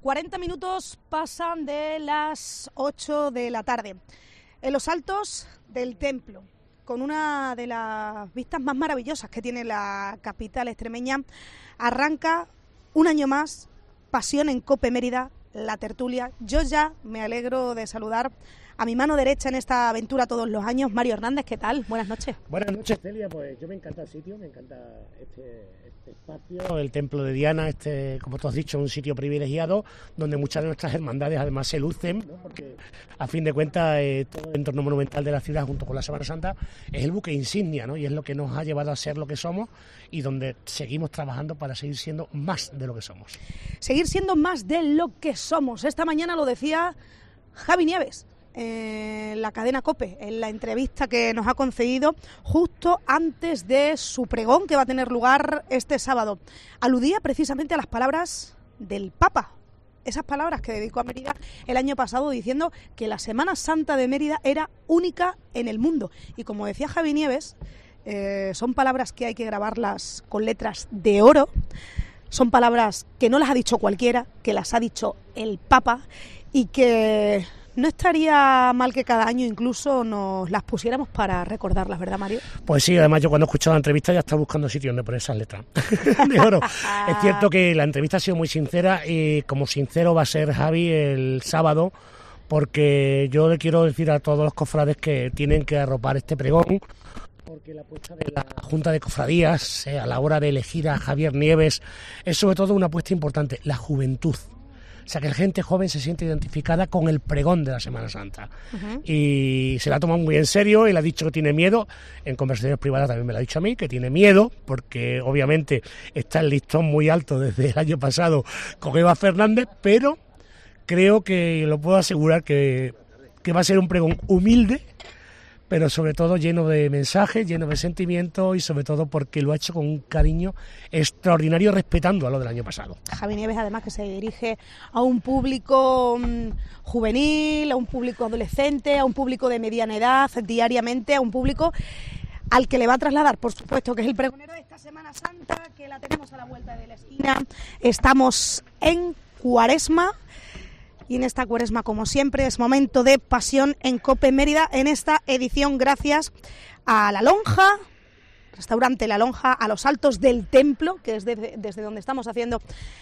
40 minutos pasan de las 8 de la tarde. En los altos del Templo, con una de las vistas más maravillosas que tiene la capital extremeña, arranca un año más Pasión en COPE Mérida, la tertulia. Yo ya me alegro de saludar a mi mano derecha en esta aventura todos los años, Mario Hernández. ¿Qué tal? Buenas noches. Buenas noches, Celia. Pues yo me encanta el sitio, me encanta este espacio, el Templo de Diana, como tú has dicho, un sitio privilegiado donde muchas de nuestras hermandades además se lucen, ¿no? Porque a fin de cuentas todo el entorno monumental de la ciudad junto con la Semana Santa es el buque insignia, ¿no? Y es lo que nos ha llevado a ser lo que somos y donde seguimos trabajando para seguir siendo más de lo que somos. Seguir siendo más de lo que somos. Esta mañana lo decía Javi Nieves, la cadena COPE, en la entrevista que nos ha concedido justo antes de su pregón que va a tener lugar este sábado. Aludía precisamente a las palabras del Papa, esas palabras que dedicó a Mérida el año pasado diciendo que la Semana Santa de Mérida era única en el mundo. Y como decía Javi Nieves, son palabras que hay que grabarlas con letras de oro, son palabras que no las ha dicho cualquiera, que las ha dicho el Papa y que no estaría mal que cada año incluso nos las pusiéramos para recordarlas, ¿verdad, Mario? Pues sí, además yo cuando he escuchado la entrevista ya estaba buscando sitio donde poner esas letras de oro. Es cierto que la entrevista ha sido muy sincera y como sincero va a ser Javi el sábado, porque yo le quiero decir a todos los cofrades que tienen que arropar este pregón, porque la apuesta de la Junta de Cofradías a la hora de elegir a Javier Nieves es sobre todo una apuesta importante, la juventud. O sea, que la gente joven se siente identificada con el pregón de la Semana Santa. Uh-huh. Y se la ha tomado muy en serio y le ha dicho que tiene miedo. En conversaciones privadas también me lo ha dicho a mí, que tiene miedo, porque obviamente está el listón muy alto desde el año pasado con Eva Fernández, pero creo que lo puedo asegurar que va a ser un pregón humilde, pero sobre todo lleno de mensajes, lleno de sentimientos y sobre todo porque lo ha hecho con un cariño extraordinario, respetando a lo del año pasado. Javi Nieves, además, que se dirige a un público juvenil, a un público adolescente, a un público de mediana edad, diariamente, a un público al que le va a trasladar, por supuesto, que es el pregonero de esta Semana Santa, que la tenemos a la vuelta de la esquina. Estamos en Cuaresma. Y en esta Cuaresma, como siempre, es momento de Pasión en COPE Mérida, en esta edición gracias a La Lonja, restaurante La Lonja, a los altos del Templo, que es desde donde estamos haciendo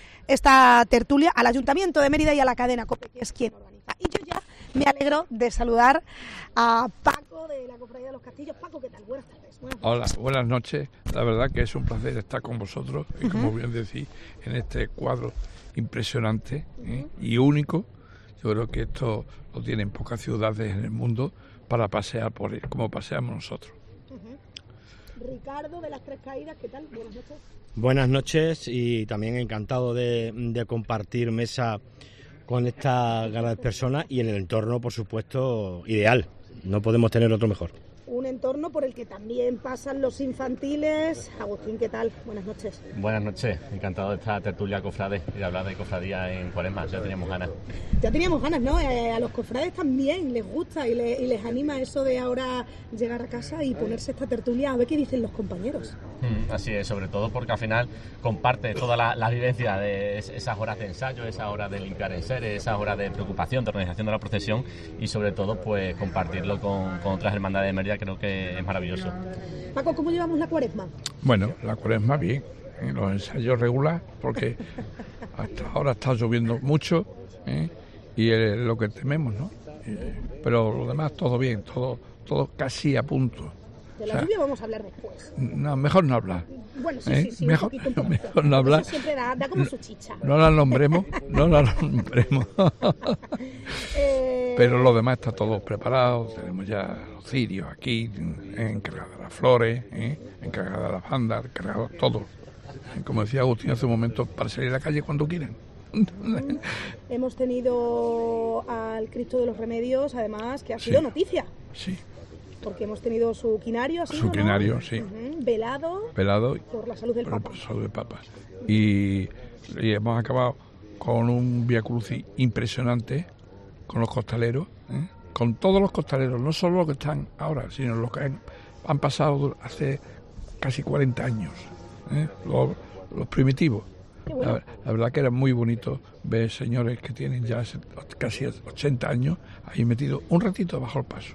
esta tertulia, al Ayuntamiento de Mérida y a la cadena COPE, que es quien organiza. Y yo ya me alegro de saludar a Paco de la Cofradía de los Castillos. Paco, ¿qué tal? Buenas tardes. Hola, buenas noches. La verdad que es un placer estar con vosotros y, como bien decís, en este cuadro impresionante y único. Yo creo que esto lo tienen pocas ciudades en el mundo para pasear por él, como paseamos nosotros. Ricardo de las Tres Caídas, ¿qué tal? Buenas noches. Buenas noches y también encantado de compartir mesa con esta grandes personas y en el entorno, por supuesto, ideal. No podemos tener otro mejor. Un entorno por el que también pasan los infantiles. Agustín, ¿qué tal? Buenas noches. Buenas noches, encantado de esta tertulia cofrades y de hablar de cofradía en Cuaresma, ya teníamos ganas. Ya teníamos ganas, ¿no? A los cofrades también les gusta y les anima eso de ahora llegar a casa y ponerse esta tertulia a ver qué dicen los compañeros. Así es, sobre todo porque al final comparte toda la vivencia de esas horas de ensayo, esas horas de limpiar enseres, esas horas de preocupación, de organización de la procesión y sobre todo pues compartirlo con otras hermandades de Mérida. Creo que es maravilloso. Paco, ¿cómo llevamos la Cuaresma? Bueno, la Cuaresma bien, los ensayos regular, porque hasta ahora está lloviendo mucho y es lo que tememos, ¿no? Pero lo demás todo bien, todo casi a punto. De la lluvia vamos a hablar después. No, mejor no hablar. Bueno, sí, mejor, un poquito. Mejor no hablar. Eso siempre da como su chicha. No la nombremos. Pero lo demás está todo preparado. Tenemos ya los cirios aquí, encargadas las flores, encargadas las bandas, encargadas todo. Como decía Agustín hace un momento, para salir a la calle cuando quieran. Hemos tenido al Cristo de los Remedios, además, que ha sido noticia. Sí. Porque hemos tenido su quinario, ¿no? Sí. Velado por la salud del Papa. Por la salud del Papa. Y hemos acabado con un Vía Crucis impresionante, con los costaleros, con todos los costaleros, no solo los que están ahora, sino los que han pasado hace casi 40 años, los primitivos. La verdad que era muy bonito ver señores que tienen ya casi 80 años ahí metidos un ratito bajo el paso.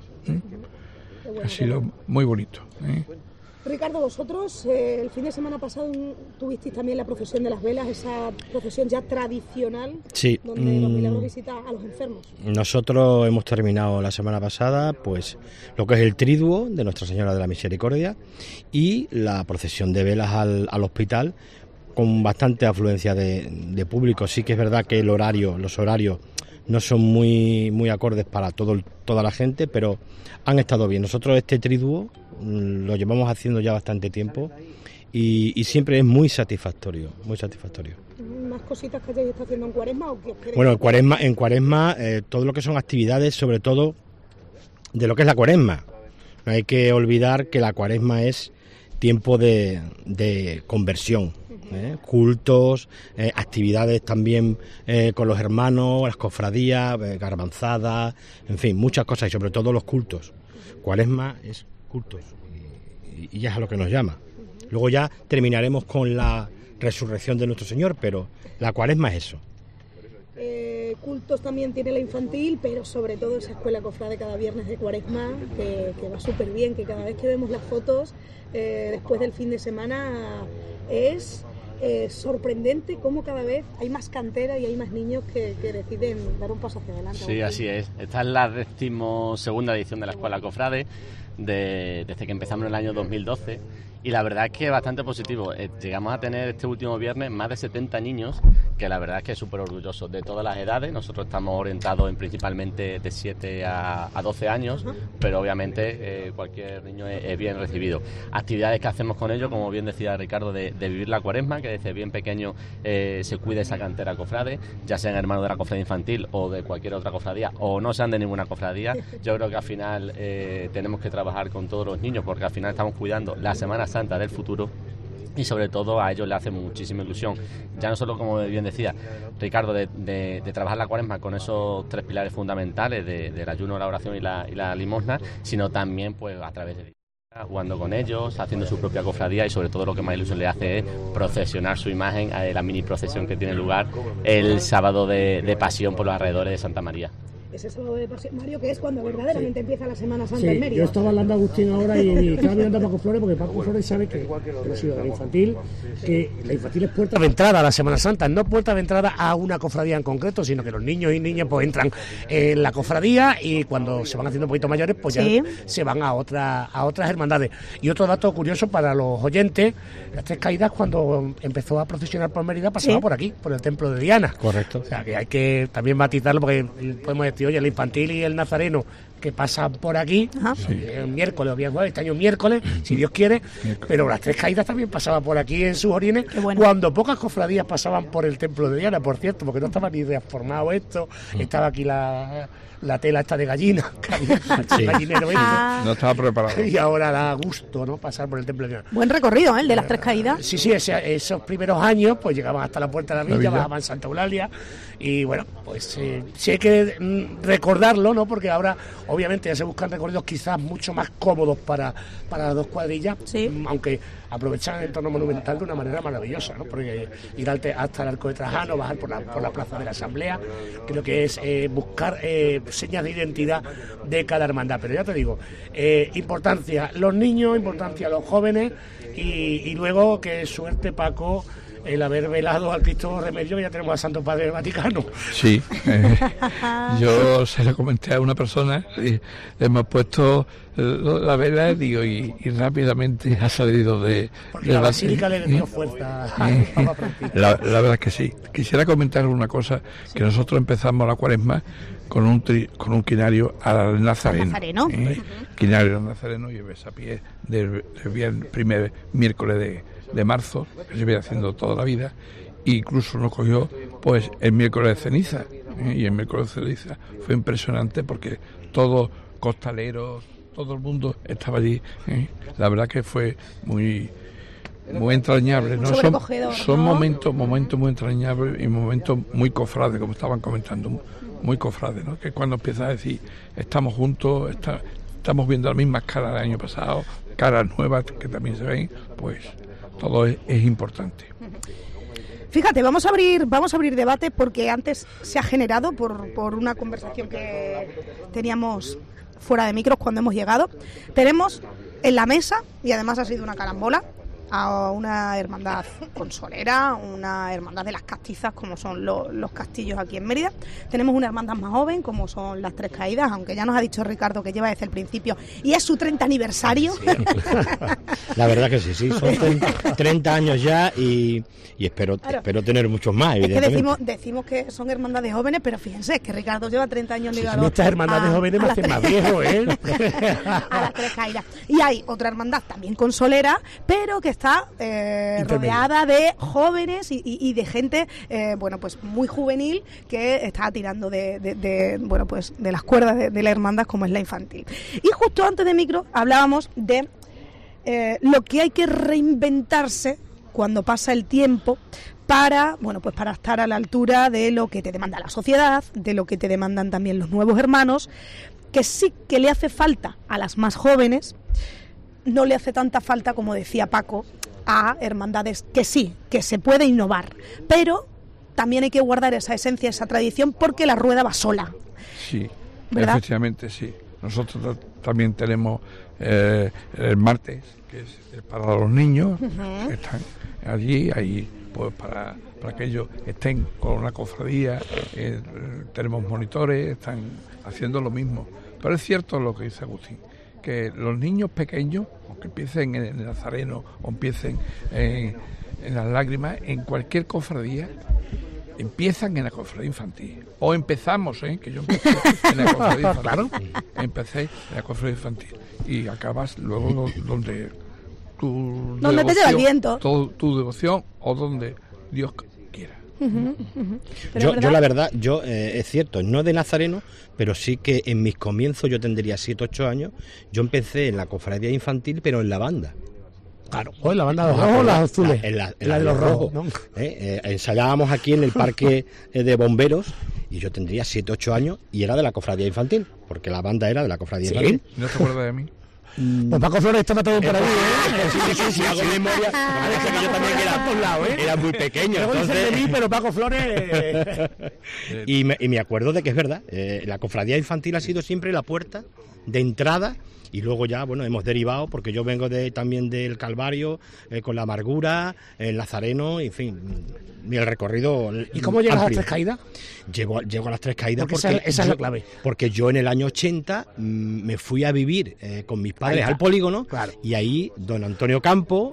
Ha sido muy bonito. Ricardo, vosotros el fin de semana pasado tuvisteis también la procesión de las velas, esa procesión ya tradicional, sí, donde los milagros visitan a los enfermos. Nosotros hemos terminado la semana pasada pues lo que es el triduo de Nuestra Señora de la Misericordia y la procesión de velas al hospital, con bastante afluencia de público. Sí que es verdad que los horarios no son muy acordes para toda la gente, pero han estado bien. Nosotros este triduo lo llevamos haciendo ya bastante tiempo y siempre es muy satisfactorio, muy satisfactorio. ¿Más cositas que hayáis estado haciendo en Cuaresma o qué os queréis? Bueno, en Cuaresma todo lo que son actividades, sobre todo de lo que es la Cuaresma. No hay que olvidar que la Cuaresma es tiempo de conversión. Cultos, actividades también con los hermanos, las cofradías, garbanzadas, en fin, muchas cosas y sobre todo los cultos. Cuaresma es cultos y ya es a lo que nos llama. Luego ya terminaremos con la resurrección de nuestro Señor, pero la Cuaresma es eso. Cultos también tiene la infantil, pero sobre todo esa escuela cofrade cada viernes de Cuaresma, que va súper bien, que cada vez que vemos las fotos después del fin de semana es sorprendente cómo cada vez hay más cantera y hay más niños que deciden dar un paso hacia adelante. Sí, así es. Esta es la 12ª edición de la Escuela Cofrade, desde que empezamos en el año 2012. Y la verdad es que es bastante positivo. Llegamos a tener este último viernes más de 70 niños, que la verdad es que es súper orgulloso, de todas las edades. Nosotros estamos orientados principalmente de 7 a 12 años, pero obviamente cualquier niño es bien recibido. Actividades que hacemos con ellos, como bien decía Ricardo, de vivir la Cuaresma, que desde bien pequeño se cuida esa cantera cofrade, ya sean hermanos de la cofradía infantil o de cualquier otra cofradía, o no sean de ninguna cofradía. Yo creo que al final tenemos que trabajar con todos los niños, porque al final estamos cuidando la Semana Santa del futuro y sobre todo a ellos les hace muchísima ilusión. Ya no solo, como bien decía Ricardo, de trabajar la Cuaresma con esos 3 pilares fundamentales del ayuno, la oración y la limosna, sino también pues a través de jugando con ellos, haciendo su propia cofradía y sobre todo lo que más ilusión le hace es procesionar su imagen, la mini procesión que tiene lugar el sábado de pasión por los alrededores de Santa María. Ese sábado de pasión, Mario, que es cuando verdaderamente empieza la Semana Santa en Mérida. Yo estaba hablando a Agustín ahora y estaba mirando a Paco Flores, porque Paco Flores sabe que ha sido de la infantil, que la infantil es puerta de entrada a la Semana Santa, no puerta de entrada a una cofradía en concreto, sino que los niños y niñas pues entran en la cofradía y cuando se van haciendo un poquito mayores pues ya se van a otras hermandades. Y otro dato curioso para los oyentes, las 3 Caídas, cuando empezó a procesionar por Mérida, pasaba por aquí, por el templo de Diana. Correcto. O sea que hay que también matizarlo, porque podemos decir, oye, el infantil y el nazareno que pasan por aquí, miércoles o bien jueves, este año miércoles, si Dios quiere, pero las 3 Caídas también pasaban por aquí en sus orines, cuando pocas cofradías pasaban por el templo de Diana, por cierto, porque no estaba ni reformado esto, estaba aquí la tela esta de gallina, gallinero, no estaba preparado. Y ahora da gusto, ¿no?, pasar por el templo de Diana. Buen recorrido, el de las 3 Caídas. Sí, esos primeros años, pues llegaban hasta la Puerta de la Villa, bajaban Santa Eulalia, y bueno, pues sí hay que recordarlo, ¿no?, porque ahora obviamente ya se buscan recorridos quizás mucho más cómodos para las 2 cuadrillas, aunque aprovechan el entorno monumental de una manera maravillosa, ¿no?, porque ir hasta el Arco de Trajano, bajar por la Plaza de la Asamblea, creo que es buscar señas de identidad de cada hermandad. Pero ya te digo, importancia los niños, importancia los jóvenes y luego que suerte, Paco, el haber velado al Cristo Remedio, que ya tenemos al Santo Padre del Vaticano. Sí, yo se lo comenté a una persona y le hemos puesto la vela, digo, y rápidamente ha salido de la basílica le dio fuerza. La verdad es que sí. Quisiera comentar una cosa, que nosotros empezamos la Cuaresma con un quinario al Nazareno. Quinario al Nazareno, y ves a pie del primer miércoles de marzo, que se viene haciendo toda la vida, e incluso nos cogió pues el miércoles de ceniza, y el miércoles de ceniza fue impresionante porque todos costaleros, todo el mundo estaba allí. La verdad que fue muy entrañable, ¿no? Son momentos muy entrañables y momentos muy cofrades, como estaban comentando, muy cofrades, ¿no? Que cuando empiezas a decir estamos juntos, estamos viendo las mismas caras del año pasado, caras nuevas que también se ven, pues todo es importante. Fíjate, vamos a abrir debate porque antes se ha generado por una conversación que teníamos fuera de micros cuando hemos llegado. Tenemos en la mesa, y además ha sido una carambola, a una hermandad consolera, una hermandad de las castizas como son los castillos aquí en Mérida. Tenemos una hermandad más joven como son las Tres Caídas, aunque ya nos ha dicho Ricardo que lleva desde el principio y es su 30 aniversario. Sí. La verdad que sí, son 30 años ya y espero tener muchos más, evidentemente. Es que decimos que son hermandades jóvenes, pero fíjense, que Ricardo lleva 30 años ligado estas hermandades jóvenes me hacen más viejo, ¿eh? A las Tres Caídas. Y hay otra hermandad también consolera, pero que está rodeada de jóvenes y de gente bueno, pues muy juvenil que está tirando de las cuerdas de la hermandad como es la infantil. Y justo antes de micro hablábamos de lo que hay que reinventarse cuando pasa el tiempo para estar a la altura de lo que te demanda la sociedad, de lo que te demandan también los nuevos hermanos, que sí que le hace falta a las más jóvenes, no le hace tanta falta, como decía Paco, a hermandades que sí, que se puede innovar, pero también hay que guardar esa esencia, esa tradición, porque la rueda va sola. Sí, ¿verdad? Efectivamente sí. Nosotros también tenemos el martes, que es para los niños, que están allí, ahí pues para que ellos estén con una cofradía, tenemos monitores, están haciendo lo mismo. Pero es cierto lo que dice Agustín, que los niños pequeños, aunque empiecen en el Nazareno o empiecen en las lágrimas, en cualquier cofradía, empiezan en la cofradía infantil. O empezamos, que yo empecé en la cofradía infantil. Claro. Empecé en la cofradía infantil. Y acabas luego donde tu donde te lleva el viento. Tu devoción o donde Dios quiera. Yo la verdad, es cierto, no de Nazareno, pero sí que en mis comienzos, yo tendría 7, 8 años, yo empecé en la cofradía infantil, pero en la banda. Claro, o en la banda de los rojos o las azules. En la de los rojos. ¿No? Ensayábamos aquí en el parque de bomberos y yo tendría 7, 8 años y era de la cofradía infantil, porque la banda era de la cofradía infantil. ¿No te acuerdas de mí? Pues Paco Flores estaba todo por ahí, ¿eh? Sí, hago memoria. Que yo también era muy pequeño. Entonces... de mí, pero Paco Flores... y me acuerdo de que es verdad. La cofradía infantil ha sido siempre la puerta de entrada. Y luego ya, hemos derivado, porque yo vengo también del Calvario, con la Amargura, el Nazareno, en fin, el recorrido. ¿Y cómo llegas a las Tres Caídas? Llego a las Tres Caídas porque esa es la clave. Porque yo en el año 80 me fui a vivir con mis padres al polígono, claro. Y ahí don Antonio Campo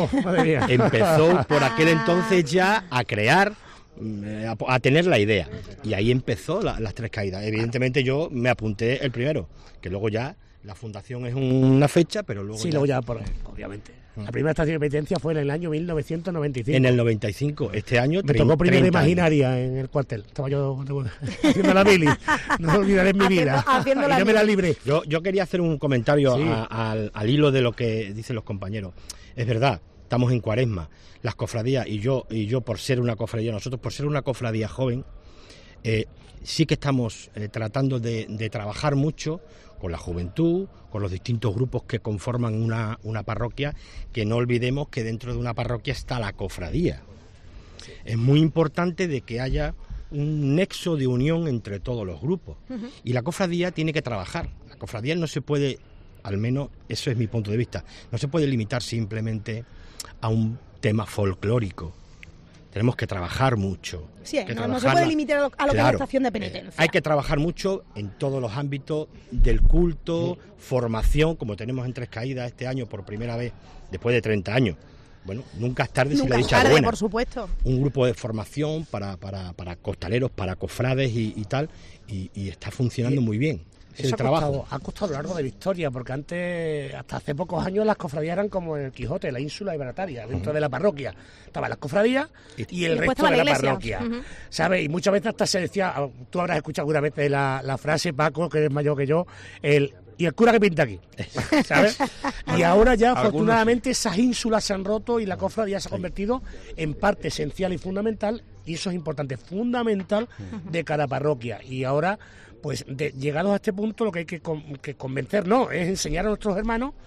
empezó por aquel entonces ya a crear, a tener la idea. Y ahí empezó las Tres Caídas. Evidentemente yo me apunté el primero, que luego ya... La fundación es una fecha, pero luego... Sí, luego ya, obviamente. La primera estación de penitencia fue en el año 1995. En el 95, este año... Me tocó primera imaginaria en el cuartel. Estaba yo haciendo la mili. No me olvidaré en mi vida. Y no me la libré. Yo quería hacer un comentario al hilo de lo que dicen los compañeros. Es verdad, estamos en Cuaresma. Las cofradías, y yo por ser una cofradía, nosotros por ser una cofradía joven, sí que estamos tratando de trabajar mucho con la juventud, con los distintos grupos que conforman una parroquia, que no olvidemos que dentro de una parroquia está la cofradía. Es muy importante de que haya un nexo de unión entre todos los grupos. Y la cofradía tiene que trabajar. La cofradía no se puede, al menos eso es mi punto de vista, no se puede limitar simplemente a un tema folclórico. Tenemos que trabajar mucho. Sí, no se puede limitar a lo que es la estación de penitencia. Hay que trabajar mucho en todos los ámbitos del culto, formación, como tenemos en Tres Caídas este año por primera vez, después de 30 años. Bueno, nunca es tarde si la dicha es buena. Por supuesto. Un grupo de formación para costaleros, para cofrades y tal, y está funcionando muy bien. Eso ha costado a lo largo de la historia, porque antes, hasta hace pocos años, las cofradías eran como en el Quijote, la ínsula iberataria, dentro de la parroquia. Estaban las cofradías y el resto de la parroquia. ¿Sabes? Y muchas veces hasta se decía, tú habrás escuchado alguna vez la frase, Paco, que eres mayor que yo, y el cura que pinta aquí, ¿sabes? Y ahora ya, afortunadamente, esas ínsulas se han roto y la cofradía se ha convertido en parte esencial y fundamental, y eso es importante, fundamental de cada parroquia. Y ahora, pues, llegados a este punto, lo que hay que convencer, es enseñar a nuestros hermanos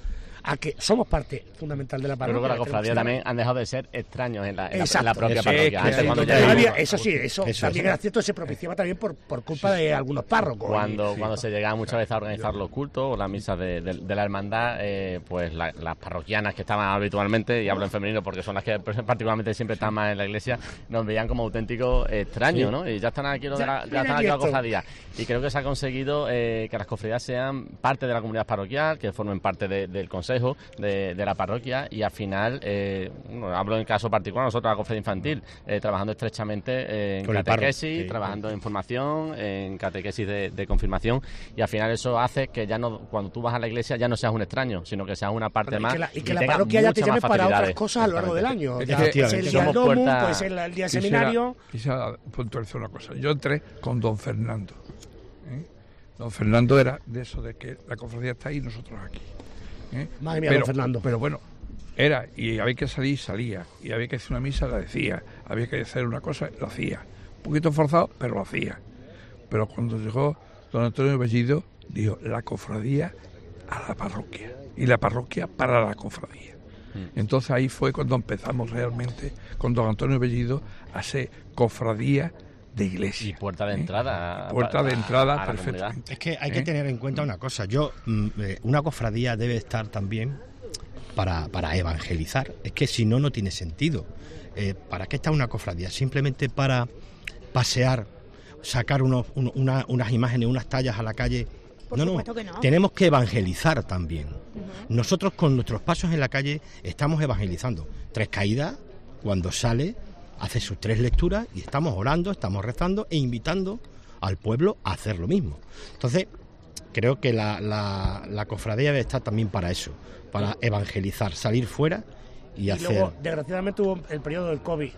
a que somos parte fundamental de la parroquia. Pero que la cofradía también han dejado de ser extraños en la propia eso, parroquia. Antes, cuando eso también era cierto, se propiciaba también por culpa de algunos párrocos. Cuando se llegaba muchas veces a organizar los cultos o las misas de la hermandad, pues las parroquianas que estaban habitualmente, y hablo en femenino porque son las que particularmente siempre están más en la iglesia, nos veían como auténticos extraños, ¿no? Y ya están aquí la cofradía. Y creo que se ha conseguido que las cofradías sean parte de la comunidad parroquial, que formen parte del consejo de la parroquia, y al final, hablo en caso particular, nosotros la cofradía infantil, trabajando estrechamente en catequesis, trabajando en formación, en catequesis de confirmación, y al final eso hace que ya no, cuando tú vas a la iglesia ya no seas un extraño, sino que seas una parte más, y que la parroquia ya te llame para otras cosas a lo largo del año. Es el día del domo, puede ser el día del seminario. Quisiera puntualizar una cosa. Yo entré con don Fernando. Don Fernando era de eso, de que la cofradía está ahí y nosotros aquí. Madre mía, don Fernando. Pero bueno, era, y había que salir, salía, y había que hacer una misa, la decía, había que hacer una cosa, lo hacía. Un poquito forzado, pero lo hacía. Pero cuando llegó don Antonio Bellido, dijo, la cofradía a la parroquia, y la parroquia para la cofradía. Entonces ahí fue cuando empezamos realmente con don Antonio Bellido a ser cofradía de iglesia. Y puerta de entrada. Perfectamente. Es que hay que tener en cuenta una cosa. Una cofradía debe estar también para evangelizar. Es que si no, no tiene sentido. ¿Para qué está una cofradía? Simplemente para pasear, sacar unas imágenes, unas tallas a la calle. Por supuesto que no. Tenemos que evangelizar también. Nosotros con nuestros pasos en la calle estamos evangelizando. 3 caídas, cuando sale, hace sus 3 lecturas y estamos orando, estamos rezando e invitando al pueblo a hacer lo mismo. Entonces, creo que la cofradía debe estar también para eso, para evangelizar, salir fuera y hacer... Luego, desgraciadamente, hubo el periodo del COVID.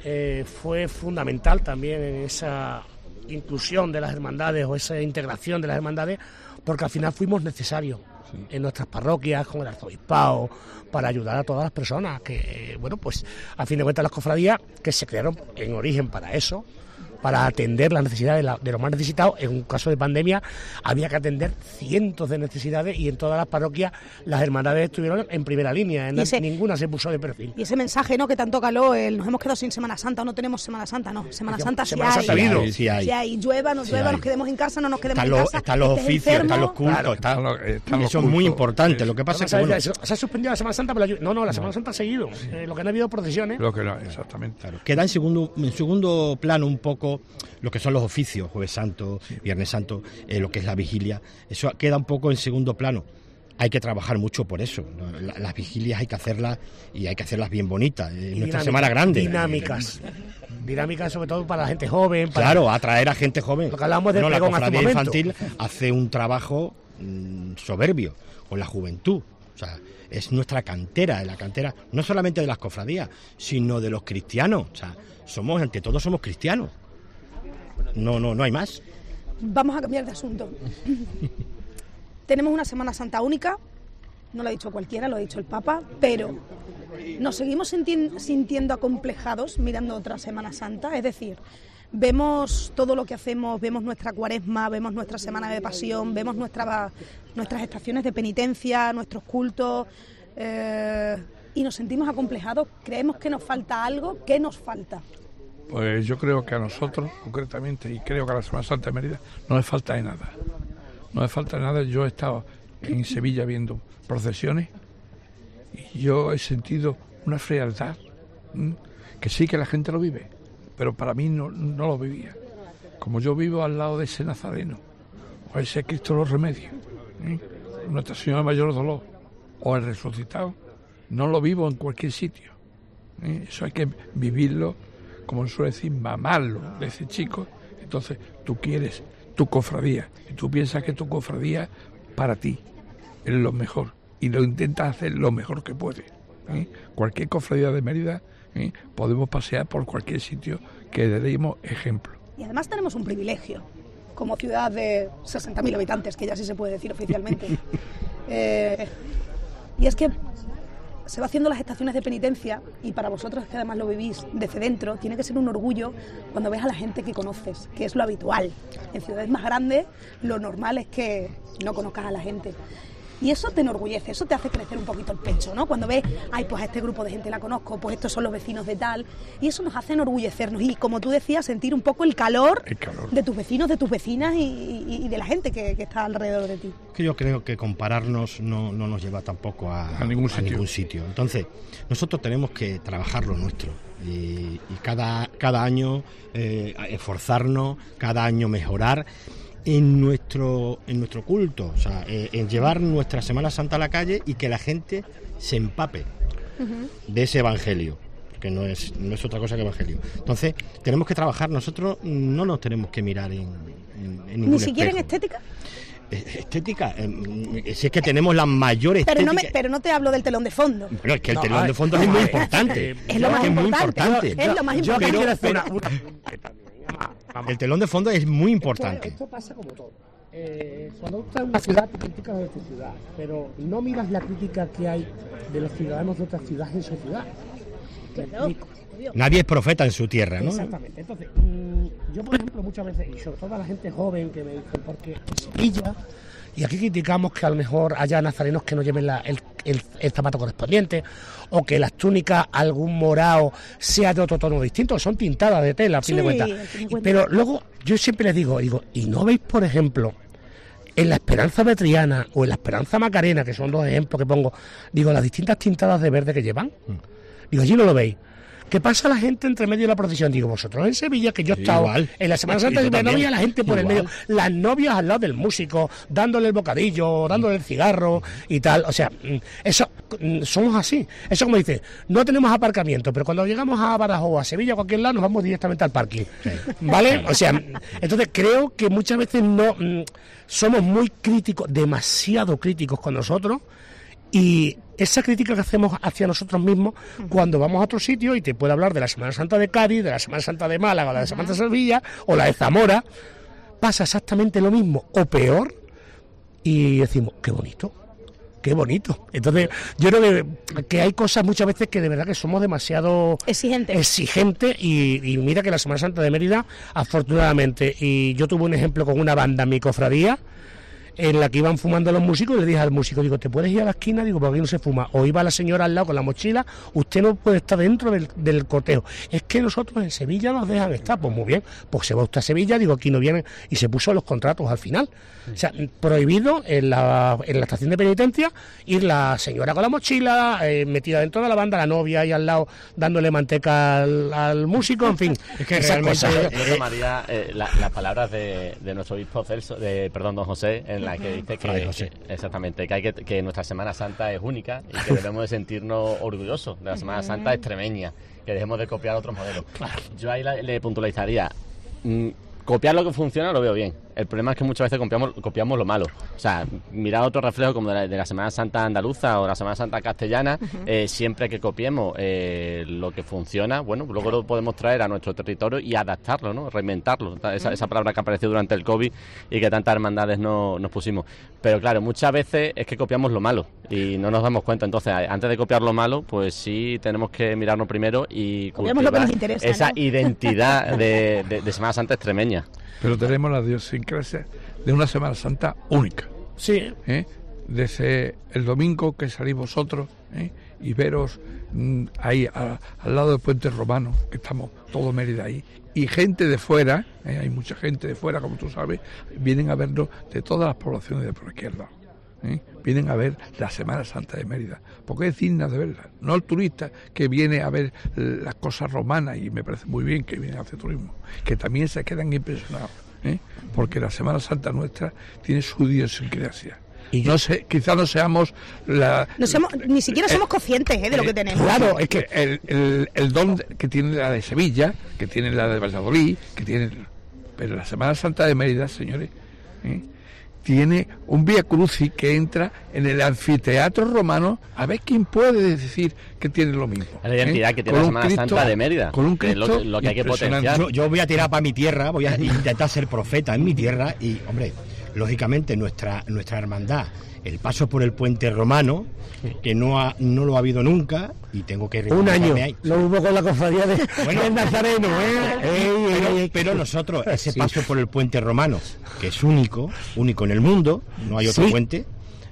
Fue fundamental también en esa inclusión de las hermandades o esa integración de las hermandades, porque al final fuimos necesarios en nuestras parroquias, con el arzobispado, para ayudar a todas las personas que, bueno, pues a fin de cuentas las cofradías que se crearon en origen para eso, para atender las necesidades de los más necesitados. En un caso de pandemia había que atender cientos de necesidades y en todas las parroquias las hermandades estuvieron en primera línea, ninguna se puso de perfil. Y ese mensaje, ¿no?, que tanto caló, nos hemos quedado sin Semana Santa, o no tenemos Semana Santa, no, Semana Santa sí hay. Sí hay. Llueva, nos quedemos en casa, no nos quedemos en casa. Están los oficios, están los cultos, eso es muy importante. Lo que pasa es que se ha suspendido la Semana Santa, pero la Semana Santa ha seguido. Lo que no ha habido procesiones. Lo que no, exactamente. Claro. Queda en segundo plano un poco lo que son los oficios, Jueves Santo, Viernes Santo, lo que es la vigilia. Eso queda un poco en segundo plano. Hay que trabajar mucho por eso, ¿no? Las vigilias hay que hacerlas, y hay que hacerlas bien bonitas. Nuestra Semana Grande. Dinámicas sobre todo para la gente joven. Claro, atraer a gente joven. Lo que hablábamos del pregón la cofradía infantil hace un trabajo soberbio con la juventud. O sea, es nuestra cantera, la cantera no solamente de las cofradías, sino de los cristianos. O sea, ante todo somos cristianos. No hay más. Vamos a cambiar de asunto. Tenemos una Semana Santa única, no lo ha dicho cualquiera, lo ha dicho el Papa, pero nos seguimos sintiendo acomplejados mirando otra Semana Santa. Es decir, vemos todo lo que hacemos, vemos nuestra Cuaresma, vemos nuestra Semana de Pasión, vemos nuestras estaciones de penitencia, nuestros cultos, y nos sentimos acomplejados. ¿Creemos que nos falta algo? ¿Qué nos falta? Pues yo creo que a nosotros, concretamente, y creo que a la Semana Santa de Mérida, no les falta de nada. No les falta de nada. Yo he estado en Sevilla viendo procesiones y yo he sentido una frialdad, que sí que la gente lo vive, pero para mí no lo vivía. Como yo vivo al lado de ese Nazareno, o ese Cristo de los Remedios, Nuestra Señora Mayor Dolor, o el Resucitado, no lo vivo en cualquier sitio. Eso hay que vivirlo, como suele decir, mamarlo desde chico. Entonces tú quieres tu cofradía y tú piensas que tu cofradía para ti es lo mejor y lo intentas hacer lo mejor que puedes. Cualquier cofradía de Mérida, podemos pasear por cualquier sitio que le demos ejemplo. Y además tenemos un privilegio como ciudad de 60.000 habitantes, que ya sí se puede decir oficialmente. Y es que se va haciendo las estaciones de penitencia, y para vosotros, que además lo vivís desde dentro, tiene que ser un orgullo cuando ves a la gente que conoces, que es lo habitual. En ciudades más grandes lo normal es que no conozcas a la gente. Y eso te enorgullece, eso te hace crecer un poquito el pecho, ¿no? Cuando ves, ay, pues a este grupo de gente la conozco, pues estos son los vecinos de tal, y eso nos hace enorgullecernos y, como tú decías, sentir un poco el calor de tus vecinos, de tus vecinas y de la gente que está alrededor de ti. Que yo creo que compararnos no nos lleva tampoco a ningún sitio. Entonces, nosotros tenemos que trabajar lo nuestro y cada año esforzarnos, cada año mejorar en nuestro culto, o sea, en llevar nuestra Semana Santa a la calle y que la gente se empape de ese evangelio, que no es otra cosa que evangelio. Entonces, tenemos que trabajar, nosotros no nos tenemos que mirar en ningún ¿Ni siquiera espejo. en estética? Estética, si es que tenemos la mayor estética. Pero no te hablo del telón de fondo. Bueno, es que el telón de fondo es muy importante. Es lo más importante. Es lo más importante. El telón de fondo es muy importante. Esto pasa como todo. Cuando tú estás en una ciudad, te criticas de tu ciudad, pero no miras la crítica que hay de los ciudadanos de otras ciudades en su ciudad. Nadie es profeta en su tierra, ¿no? Exactamente. Entonces, yo, por ejemplo, muchas veces, y sobre todo a la gente joven que me dicen, porque en Sevilla, y aquí criticamos que a lo mejor haya nazarenos que no lleven el zapato correspondiente, o que las túnicas, algún morado, sea de otro tono distinto, son tintadas de tela, a fin de cuentas. Pero luego, yo siempre les digo, ¿y no veis, por ejemplo, en la Esperanza Betriana o en la Esperanza Macarena, que son dos ejemplos que pongo, digo, las distintas tintadas de verde que llevan? Digo, allí no lo veis. ¿Qué pasa la gente entre medio de la procesión? Digo, vosotros en Sevilla, que yo he estado en la Semana Santa de novia, la gente por el medio, las novias al lado del músico, dándole el bocadillo, dándole el cigarro y tal. O sea, eso somos así. Eso, como dice, no tenemos aparcamiento, pero cuando llegamos a Badajoz o a Sevilla o a cualquier lado, nos vamos directamente al parking. ¿Vale? O sea, entonces creo que muchas veces no somos muy críticos, demasiado críticos con nosotros. Y esa crítica que hacemos hacia nosotros mismos cuando vamos a otro sitio, y te puedo hablar de la Semana Santa de Cádiz, de la Semana Santa de Málaga, o la de Semana Santa de Sevilla, o la de Zamora, pasa exactamente lo mismo o peor, y decimos, qué bonito. Entonces, yo creo que hay cosas muchas veces que de verdad que somos demasiado exigentes y mira que la Semana Santa de Mérida, afortunadamente, y yo tuve un ejemplo con una banda en mi cofradía, en la que iban fumando los músicos, y le dije al músico, digo, ¿te puedes ir a la esquina? Digo, porque aquí no se fuma. O iba la señora al lado con la mochila, usted no puede estar dentro del cortejo. Es que nosotros en Sevilla nos dejan estar. Pues muy bien, pues se va usted a Sevilla, digo, aquí no vienen, y se puso los contratos al final. O sea, prohibido en la estación de penitencia ir la señora con la mochila, metida dentro de la banda, la novia ahí al lado dándole manteca al músico, en fin. Es que realmente yo tomaría las palabras de nuestro obispo Celso, don José, en la que dice que exactamente, que nuestra Semana Santa es única y que debemos de sentirnos orgullosos de la Semana Santa extremeña, que dejemos de copiar otros modelos. Yo ahí le puntualizaría. Copiar lo que funciona lo veo bien. El problema es que muchas veces copiamos lo malo. O sea, mirar otro reflejo como de la Semana Santa andaluza o la Semana Santa castellana, siempre que copiemos lo que funciona, bueno, luego lo podemos traer a nuestro territorio y adaptarlo, ¿no? Reinventarlo. Esa palabra que apareció durante el COVID y que tantas hermandades nos pusimos. Pero claro, muchas veces es que copiamos lo malo y no nos damos cuenta. Entonces, antes de copiar lo malo, pues sí tenemos que mirarnos primero y cultivar esa identidad de Semana Santa extremeña. Pero tenemos la idiosincrasia de una Semana Santa única. Sí. Desde el domingo que salís vosotros y veros ahí al lado del Puente Romano, que estamos todo Mérida ahí, y gente de fuera, hay mucha gente de fuera, como tú sabes, vienen a vernos de todas las poblaciones de por izquierda. Vienen a ver la Semana Santa de Mérida, porque es digna de verla, no el turista que viene a ver las cosas romanas, y me parece muy bien que vienen a hacer turismo, que también se quedan impresionados, porque la Semana Santa nuestra tiene su idiosincrasia. Y no sé, quizás no seamos ni siquiera somos conscientes de lo que tenemos. Claro, es que el don que tiene la de Sevilla, que tiene la de Valladolid, pero la Semana Santa de Mérida, señores, tiene un Vía Crucis que entra en el anfiteatro romano. A ver quién puede decir que tiene lo mismo. La identidad que tiene la Semana Santa de Mérida. Con un Cristo lo que hay que potenciar. Yo voy a tirar para mi tierra, voy a intentar ser profeta en mi tierra y, hombre, lógicamente nuestra hermandad, el paso por el puente romano, que no lo ha habido nunca, y tengo que un año ahí. Lo hubo con la cofradía del Nazareno, pero nosotros, ese paso por el puente romano, que es único en el mundo, no hay otro puente,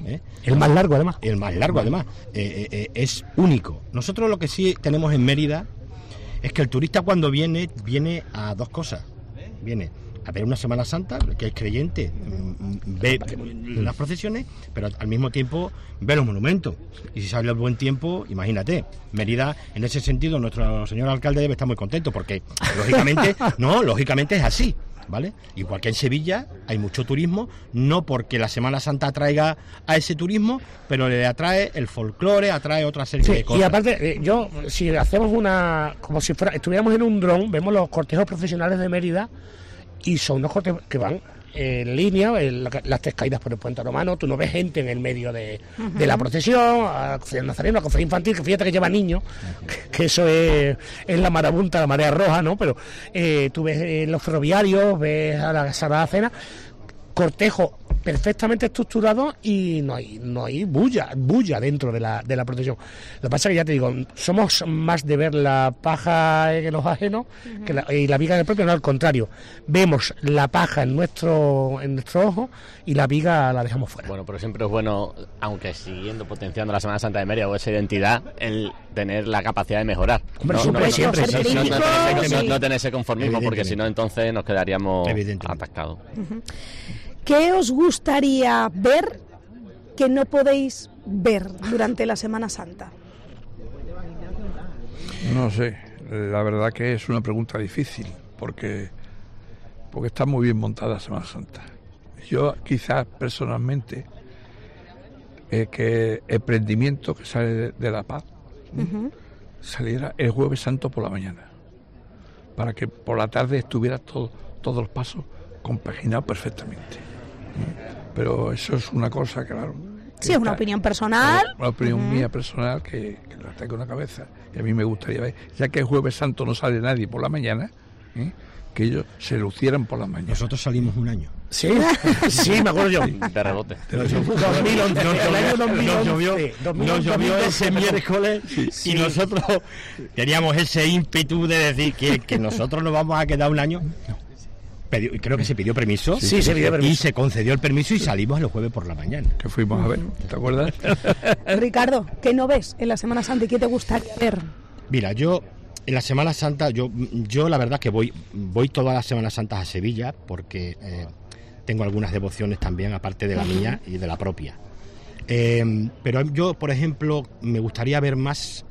El más largo, además. El más largo, además. Es único. Nosotros lo que sí tenemos en Mérida es que el turista cuando viene a dos cosas. Viene a ver una Semana Santa, que es creyente, ve las procesiones, pero al mismo tiempo ve los monumentos. Y si sale el buen tiempo, imagínate, Mérida, en ese sentido, nuestro señor alcalde debe estar muy contento, porque lógicamente es así, ¿vale? Igual que en Sevilla hay mucho turismo, no porque la Semana Santa atraiga a ese turismo, pero le atrae el folclore, atrae otra serie de cosas. Y aparte, si hacemos como si estuviéramos en un dron, vemos los cortejos profesionales de Mérida, y son unos cortejos que van en línea, las tres caídas por el puente romano. Tú no ves gente en el medio de la procesión, a Cofradía Nazareno, a Cofradía Infantil, que fíjate que lleva niños, que eso es la marabunta, la marea roja, ¿no? Pero tú ves los ferroviarios, ves a la Sagrada Cena, cortejo perfectamente estructurado, y no hay bulla dentro de la procesión. Lo que pasa es que, ya te digo, somos más de ver la paja en los ajenos y la viga en el propio, no, al contrario. Vemos la paja en nuestro ojo y la viga la dejamos fuera. Bueno, pero siempre es bueno, aunque siguiendo potenciando la Semana Santa de Mérida o esa identidad, el tener la capacidad de mejorar. Hombre, siempre. No tener ese conformismo, porque si no, entonces nos quedaríamos atascados. ¿Qué os gustaría ver que no podéis ver durante la Semana Santa? No sé, la verdad que es una pregunta difícil, porque está muy bien montada la Semana Santa. Yo quizás personalmente, que el prendimiento que sale de La Paz saliera el Jueves Santo por la mañana, para que por la tarde estuviera todos los pasos compaginados perfectamente. Pero eso es una cosa, claro. Sí, es una opinión personal. Una opinión mía personal que la tengo en la cabeza. Y a mí me gustaría ver, ya que el Jueves Santo no sale nadie por la mañana, que ellos se lucieran por la mañana. Nosotros salimos un año. Sí, me acuerdo yo. De rebote. 2011. Nos llovió ese miércoles y nosotros teníamos ese ímpetu de decir que nosotros nos vamos a quedar un año. Creo que se pidió permiso. Sí, se pidió permiso. Y se concedió el permiso y salimos los jueves por la mañana. Que fuimos a ver, ¿te acuerdas? Ricardo, ¿qué no ves en la Semana Santa y qué te gustaría ver? Mira, yo en la Semana Santa, yo la verdad que voy todas las Semanas Santas a Sevilla, porque tengo algunas devociones también, aparte de la mía y de la propia. Pero yo, por ejemplo, me gustaría ver más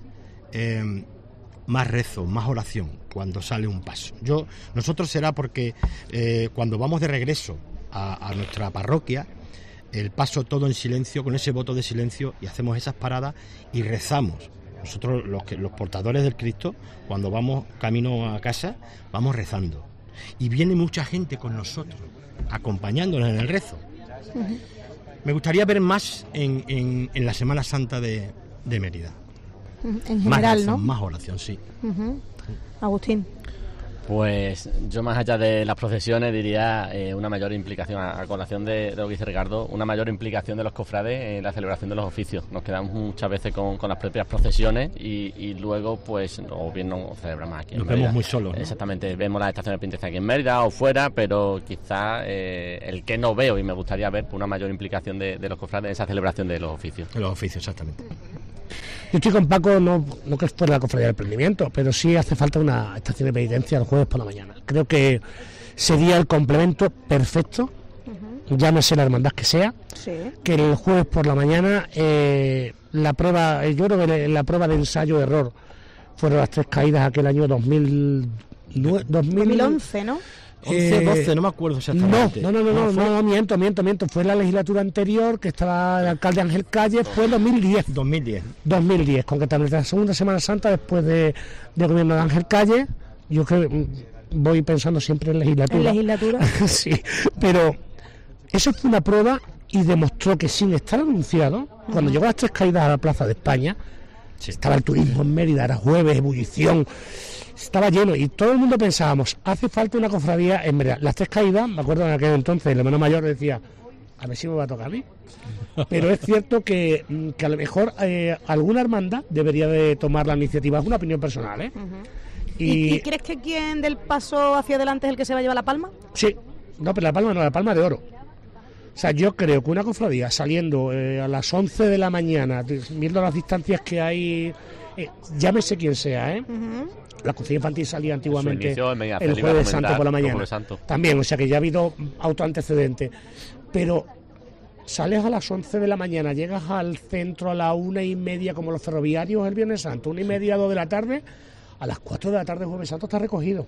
rezo, más oración cuando sale un paso. Nosotros será porque cuando vamos de regreso a nuestra parroquia, el paso todo en silencio, con ese voto de silencio, y hacemos esas paradas y rezamos. Nosotros, los portadores del Cristo, cuando vamos camino a casa, vamos rezando. Y viene mucha gente con nosotros, acompañándonos en el rezo. Me gustaría ver más en la Semana Santa de Mérida. En general, más rezo, ¿no? Más oración, sí. Agustín. Pues yo, más allá de las procesiones, diría una mayor implicación, a colación de lo que dice Ricardo, una mayor implicación de los cofrades en la celebración de los oficios. Nos quedamos muchas veces con las propias procesiones y luego, pues, o bien no celebramos aquí en Nos Mérida. vemos muy solos, ¿no? Exactamente, vemos las estaciones penitenciales aquí en Mérida o fuera, pero quizá el que no veo y me gustaría ver una mayor implicación de los cofrades en esa celebración de los oficios. De los oficios, exactamente. Yo estoy con Paco, no que es por la cofradía del prendimiento, pero sí hace falta una estación de penitencia el jueves por la mañana. Creo que sería el complemento perfecto, llámese la hermandad que sea, que el jueves por la mañana la prueba, yo creo que la prueba de ensayo-error fueron las tres caídas aquel año 2011, ¿no? 12, no me acuerdo exactamente. No, miento. Fue la legislatura anterior, que estaba el alcalde Ángel Calle, fue 2010, concretamente la segunda Semana Santa después del gobierno de Ángel Calle. Yo creo que voy pensando siempre en legislatura. ¿En legislatura? Sí, pero eso fue una prueba y demostró que, sin estar anunciado, cuando llegó a las tres caídas a la Plaza de España, estaba el turismo en Mérida, era jueves, ebullición, estaba lleno y todo el mundo pensábamos, hace falta una cofradía en Mérida. Las tres caídas, me acuerdo en aquel entonces, el hermano mayor decía, a ver si me va a tocar a mí. Pero es cierto que a lo mejor alguna hermandad debería de tomar la iniciativa, es una opinión personal, ¿eh? ¿Y crees que quien del paso hacia adelante es el que se va a llevar la palma? Sí, no, pero la palma no, la palma de oro. O sea, yo creo que una cofradía saliendo a las 11 de la mañana, viendo las distancias que hay, llámese quien sea, la cofradía infantil salía antiguamente el Jueves Santo por la mañana. También, o sea que ya ha habido autoantecedentes. Pero sales a las 11 de la mañana, llegas al centro a las 1:30 como los ferroviarios el Viernes Santo, 1:30, 2 de la tarde, a las 4 de la tarde el Jueves Santo está recogido.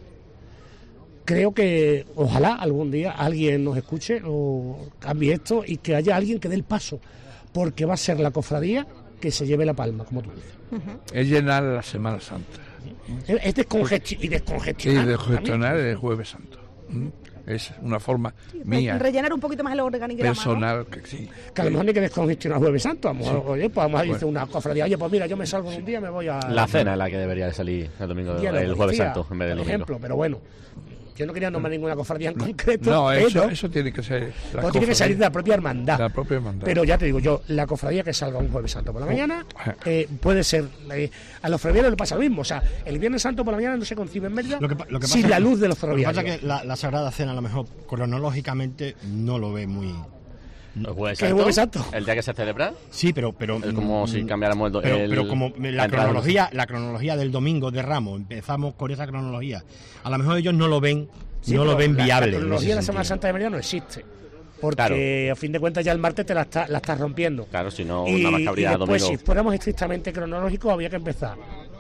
Creo que ojalá algún día alguien nos escuche o cambie esto y que haya alguien que dé el paso, porque va a ser la cofradía que se lleve la palma, como tú dices. Es llenar la Semana Santa. Es descongestionar. Y descongestionar el Jueves Santo. Es una forma mía. Rellenar un poquito más el organigrama, personal, ¿no? que sí. Que a lo mejor ni que descongestionar Jueves Santo. A lo mejor, oye, pues vamos a decir una cofradía, oye, pues mira, yo me salgo un día, me voy a... La cena es la que debería de salir el domingo, el Jueves Santo, en vez del domingo. Por ejemplo, pero bueno, yo no quería nombrar ninguna cofradía en concreto. No, pero eso tiene que ser... Pues tiene que salir de la propia hermandad. La propia hermandad. Pero ya te digo yo, la cofradía que salga un Jueves Santo por la mañana, puede ser... a los ferroviarios le pasa lo mismo. O sea, el Viernes Santo por la mañana no se concibe en Mérida sin la luz de los ferroviarios. Lo que pasa es que la Sagrada Cena, a lo mejor, cronológicamente, no lo ve muy... ¿El Jueves ¿Qué Jueves Santo? ¿El día que se celebra? Sí, pero Es como si cambiáramos pero como la cronología del domingo de Ramos, empezamos con esa cronología. A lo mejor ellos no lo ven, viable. La cronología de la Semana Santa de Mérida no existe. Porque a fin de cuentas ya el martes te la estás rompiendo. Claro, si no, nada más que habría después, domingo. si fuéramos estrictamente cronológicos, había que empezar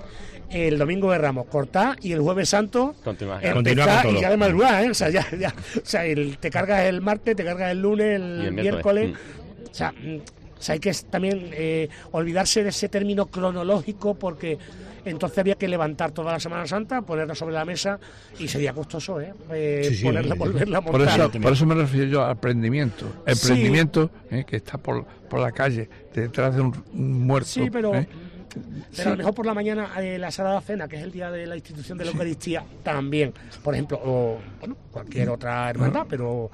el domingo de Ramos, cortar, y el Jueves Santo Continúa con todo. Y ya de madrugada, o sea, te cargas el martes, te cargas el lunes, el miércoles. O sea, hay que también olvidarse de ese término cronológico, porque entonces había que levantar toda la Semana Santa, ponerla sobre la mesa, y sería costoso, volverla a montar. Por eso me refiero yo al prendimiento. El prendimiento que está por la calle, detrás de un muerto. Sí, pero a lo mejor por la mañana la Sagrada Cena, que es el día de la institución de la Eucaristía, también, por ejemplo, o cualquier otra hermandad, pero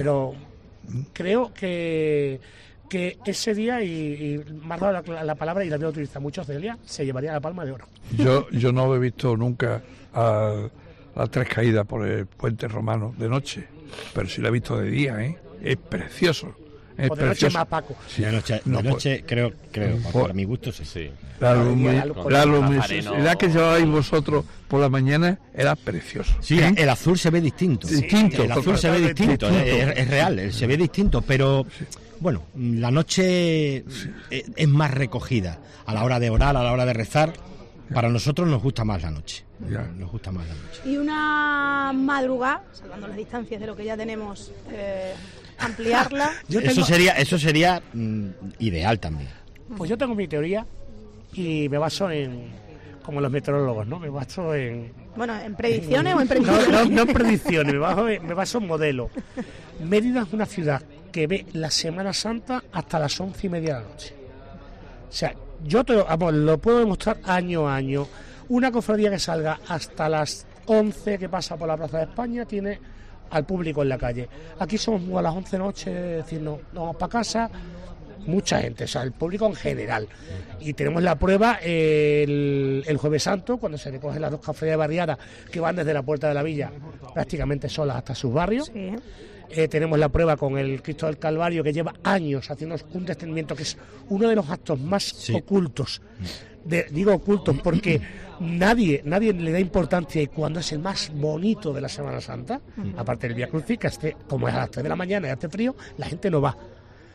creo que ese día, y me has dado la palabra y la voy a utilizar mucho, Celia, se llevaría la palma de oro. Yo no he visto nunca a Tres Caídas por el puente romano de noche, pero sí la he visto de día, es precioso. O de noche más, Paco. Sí, de noche creo, para mi gusto sí. La luminosidad que llevabais vosotros por la mañana era precioso. Sí, el azul se ve distinto. El azul se ve distinto, es real, se ve distinto, pero bueno, la noche es más recogida. A la hora de orar, a la hora de rezar, para nosotros nos gusta más la noche. Nos gusta más la noche. Y una madrugada, salvando las distancias de lo que ya tenemos, ampliarla. Eso sería ideal también. Pues yo tengo mi teoría y me baso en, como los meteorólogos, ¿no? Me baso en... Bueno, ¿en predicciones o en predicciones? No en predicciones, me baso en modelos. Mérida es una ciudad que ve la Semana Santa hasta las 11:30 de la noche. O sea, yo lo puedo demostrar año a año. Una cofradía que salga hasta las 11, que pasa por la Plaza de España, tiene al público en la calle. Aquí somos a las 11 de la noche, es decir, nos vamos para casa, mucha gente, o sea, el público en general. Y tenemos la prueba el Jueves Santo, cuando se recogen las dos cofradías barriadas que van desde la Puerta de la Villa prácticamente solas hasta sus barrios. Sí. Tenemos la prueba con el Cristo del Calvario, que lleva años haciendo un descendimiento, que es uno de los actos más ocultos. Digo ocultos porque nadie le da importancia, y cuando es el más bonito de la Semana Santa, aparte del Vía Crucis, que como es a las 3 de la mañana y hace frío, la gente no va.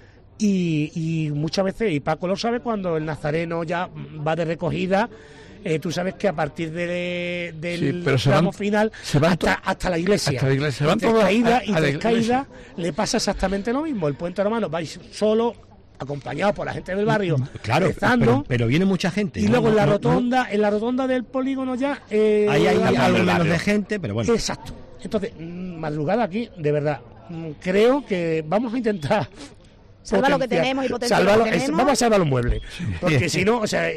Y muchas veces, y Paco lo sabe, cuando el nazareno ya va de recogida, tú sabes que a partir del tramo final hasta la iglesia, caída le pasa exactamente lo mismo. El puente romano vais solo, acompañado por la gente del barrio, rezando, pero viene mucha gente. Y luego en la rotonda del polígono ya ahí hay algo menos de gente, pero bueno. Exacto. Entonces, madrugada aquí, de verdad, creo que vamos a intentar salvar lo que tenemos y potenciar lo que tenemos. Vamos a salvar los muebles, porque si no, o sea,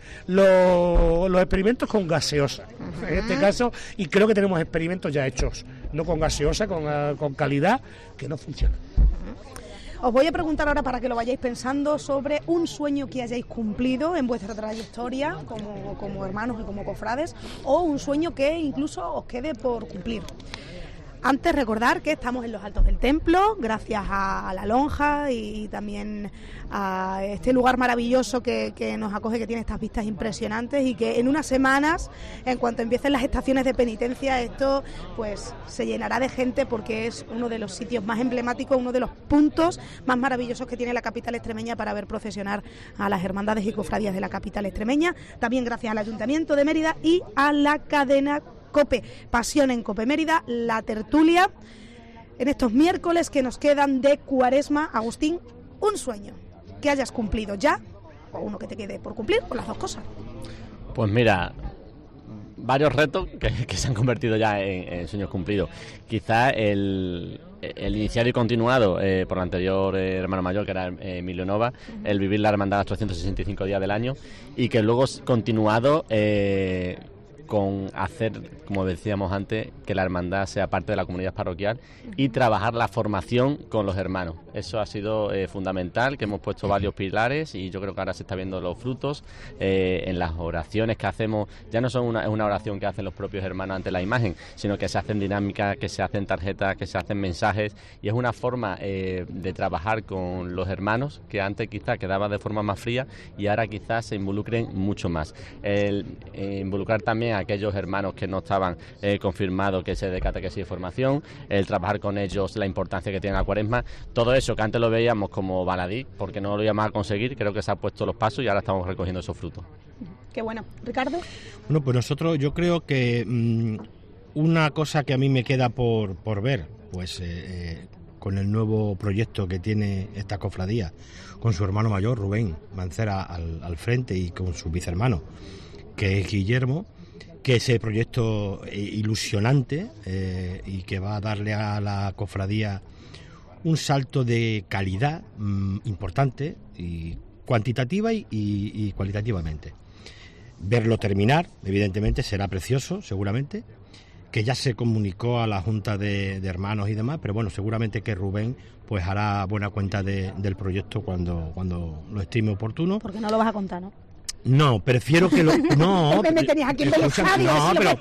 los experimentos con gaseosa, en este caso, y creo que tenemos experimentos ya hechos, no con gaseosa, con calidad, que no funcionan. Os voy a preguntar ahora, para que lo vayáis pensando, sobre un sueño que hayáis cumplido en vuestra trayectoria como hermanos y como cofrades, o un sueño que incluso os quede por cumplir. Antes recordar que estamos en los altos del templo, gracias a la lonja y también a este lugar maravilloso que nos acoge, que tiene estas vistas impresionantes, y que en unas semanas, en cuanto empiecen las estaciones de penitencia, esto pues se llenará de gente, porque es uno de los sitios más emblemáticos, uno de los puntos más maravillosos que tiene la capital extremeña para ver procesionar a las hermandades y cofradías de la capital extremeña. También gracias al Ayuntamiento de Mérida y a la cadena COPE, Pasión en COPE Mérida, la tertulia en estos miércoles que nos quedan de Cuaresma. Agustín, un sueño que hayas cumplido ya, o uno que te quede por cumplir, o las dos cosas. Pues mira, varios retos que se han convertido ya en sueños cumplidos. Quizás el iniciado y continuado por el anterior hermano mayor, que era Emilio Nova, el vivir la hermandad 365 días del año, y que luego continuado con hacer, como decíamos antes, que la hermandad sea parte de la comunidad parroquial y trabajar la formación con los hermanos. Eso ha sido fundamental, que hemos puesto varios pilares y yo creo que ahora se está viendo los frutos en las oraciones que hacemos. Ya no son una oración que hacen los propios hermanos ante la imagen, sino que se hacen dinámicas, que se hacen tarjetas, que se hacen mensajes, y es una forma de trabajar con los hermanos que antes quizás quedaba de forma más fría y ahora quizás se involucren mucho más. Involucrar también a aquellos hermanos que no estaban confirmados que se de catequesis y formación, el trabajar con ellos la importancia que tiene la Cuaresma, todo eso que antes lo veíamos como baladí, porque no lo íbamos a conseguir, creo que se han puesto los pasos y ahora estamos recogiendo esos frutos. Qué bueno. ¿Ricardo? Bueno, pues nosotros, yo creo que una cosa que a mí me queda por ver, pues con el nuevo proyecto que tiene esta cofradía, con su hermano mayor, Rubén Mancera, al frente, y con su vicehermano, que es Guillermo, que ese proyecto ilusionante y que va a darle a la cofradía un salto de calidad importante, y cuantitativa y cualitativamente. Verlo terminar, evidentemente, será precioso, seguramente, que ya se comunicó a la Junta de Hermanos y demás, pero bueno, seguramente que Rubén pues hará buena cuenta del proyecto cuando lo estime oportuno. Porque no lo vas a contar, ¿no? No, prefiero que lo... No, me tenías aquí en Bellosario.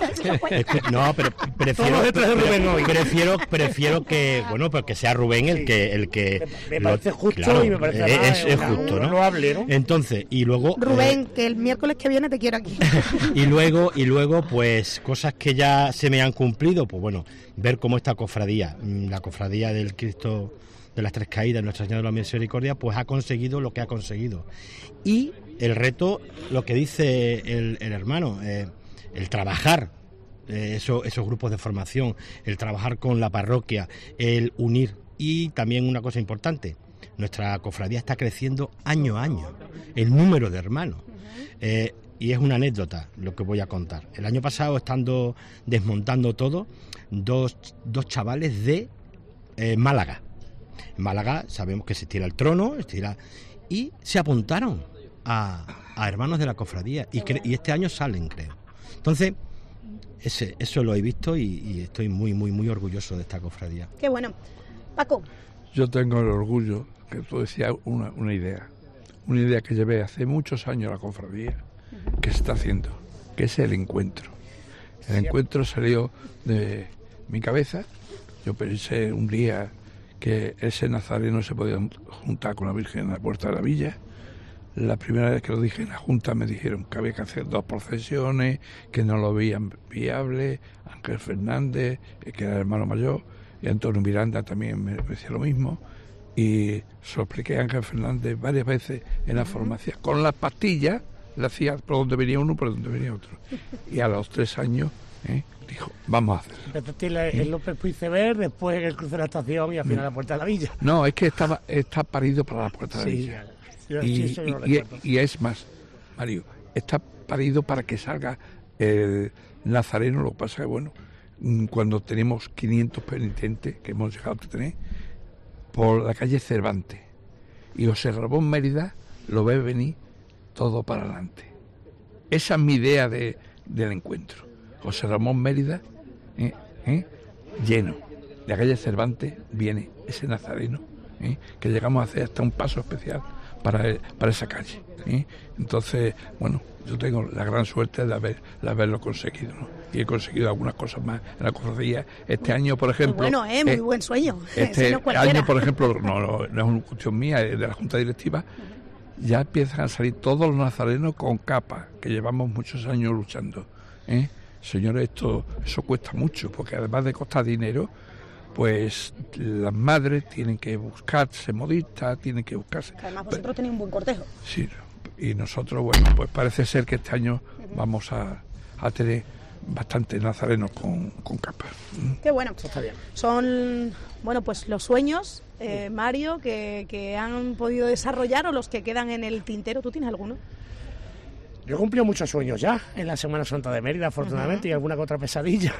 Prefiero que, bueno, pues que sea Rubén el que me parece justo, claro, y me parece es justo, ¿no? No hable, ¿no? Entonces, y luego Rubén, que el miércoles que viene te quiero aquí. y luego pues cosas que ya se me han cumplido, pues bueno, ver cómo esta cofradía, la cofradía del Cristo de las Tres Caídas, Nuestra Señora de la Misericordia, pues ha conseguido lo que ha conseguido. Y el reto, lo que dice el hermano, el trabajar esos grupos de formación, el trabajar con la parroquia, el unir. Y también una cosa importante, nuestra cofradía está creciendo año a año, el número de hermanos. Y es una anécdota lo que voy a contar. El año pasado, estando desmontando todo, dos chavales de Málaga. En Málaga sabemos que se estira el trono, y se apuntaron a hermanos de la cofradía, y este año salen, creo. Entonces, eso lo he visto y estoy muy, muy, muy orgulloso de esta cofradía. Qué bueno. Paco. Yo tengo el orgullo, que tú decías, una idea que llevé hace muchos años a la cofradía, que se está haciendo, que es el encuentro. El encuentro salió de mi cabeza. Yo pensé un día que ese nazareno se podía juntar con la Virgen en la puerta de la villa. La primera vez que lo dije en la Junta me dijeron que había que hacer 2 procesiones, que no lo veían viable. Ángel Fernández, que era el hermano mayor, y Antonio Miranda también me decía lo mismo. Y se lo expliqué a Ángel Fernández varias veces en la formación. Con las pastillas le hacía por donde venía uno, por donde venía otro. Y a los 3 años dijo, vamos a hacerlo. Empezaste en López Puigsever, después en el cruce de la estación y al final la puerta de la villa. No, es que está parido para la puerta de la villa. Y es más, Mario, está parido para que salga el nazareno. Lo que pasa es que, bueno, cuando tenemos 500 penitentes, que hemos llegado a tener, por la calle Cervantes, y José Ramón Mérida lo ve venir todo para adelante. Esa es mi idea del encuentro. José Ramón Mérida, lleno. De la calle Cervantes viene ese nazareno, que llegamos a hacer hasta un paso especial para esa calle. Entonces, bueno, yo tengo la gran suerte de haberlo conseguido, ¿no? Y he conseguido algunas cosas más en la cofradía. Este año, por ejemplo... Muy buen sueño. Este no año, por ejemplo, no es una cuestión mía, es de la Junta Directiva, ya empiezan a salir todos los nazarenos con capa, que llevamos muchos años luchando. Señores, eso cuesta mucho, porque además de costar dinero, pues las madres tienen que buscarse modistas, tienen que buscarse... Además vosotros tenéis un buen cortejo. Sí, y nosotros, bueno, pues parece ser que este año vamos a tener bastantes nazarenos con capas. Qué bueno. Eso está bien. Son, bueno, pues los sueños, Mario, que han podido desarrollar o los que quedan en el tintero. ¿Tú tienes alguno? Yo he cumplido muchos sueños ya en la Semana Santa de Mérida, afortunadamente, y alguna que otra pesadilla.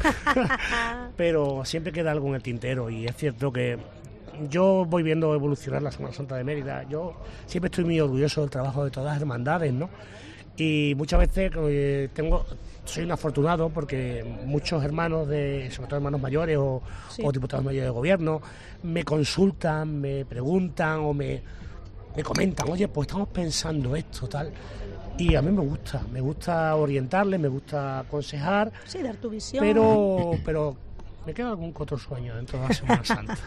Pero siempre queda algo en el tintero, y es cierto que yo voy viendo evolucionar la Semana Santa de Mérida. Yo siempre estoy muy orgulloso del trabajo de todas las hermandades, ¿no? Y muchas veces soy un afortunado porque muchos hermanos, sobre todo hermanos mayores o diputados mayores de gobierno, me consultan, me preguntan o me comentan, oye, pues estamos pensando esto, tal. Y a mí me gusta orientarles, me gusta aconsejar. Sí, dar tu visión. Pero me queda algún otro sueño dentro de la Semana Santa.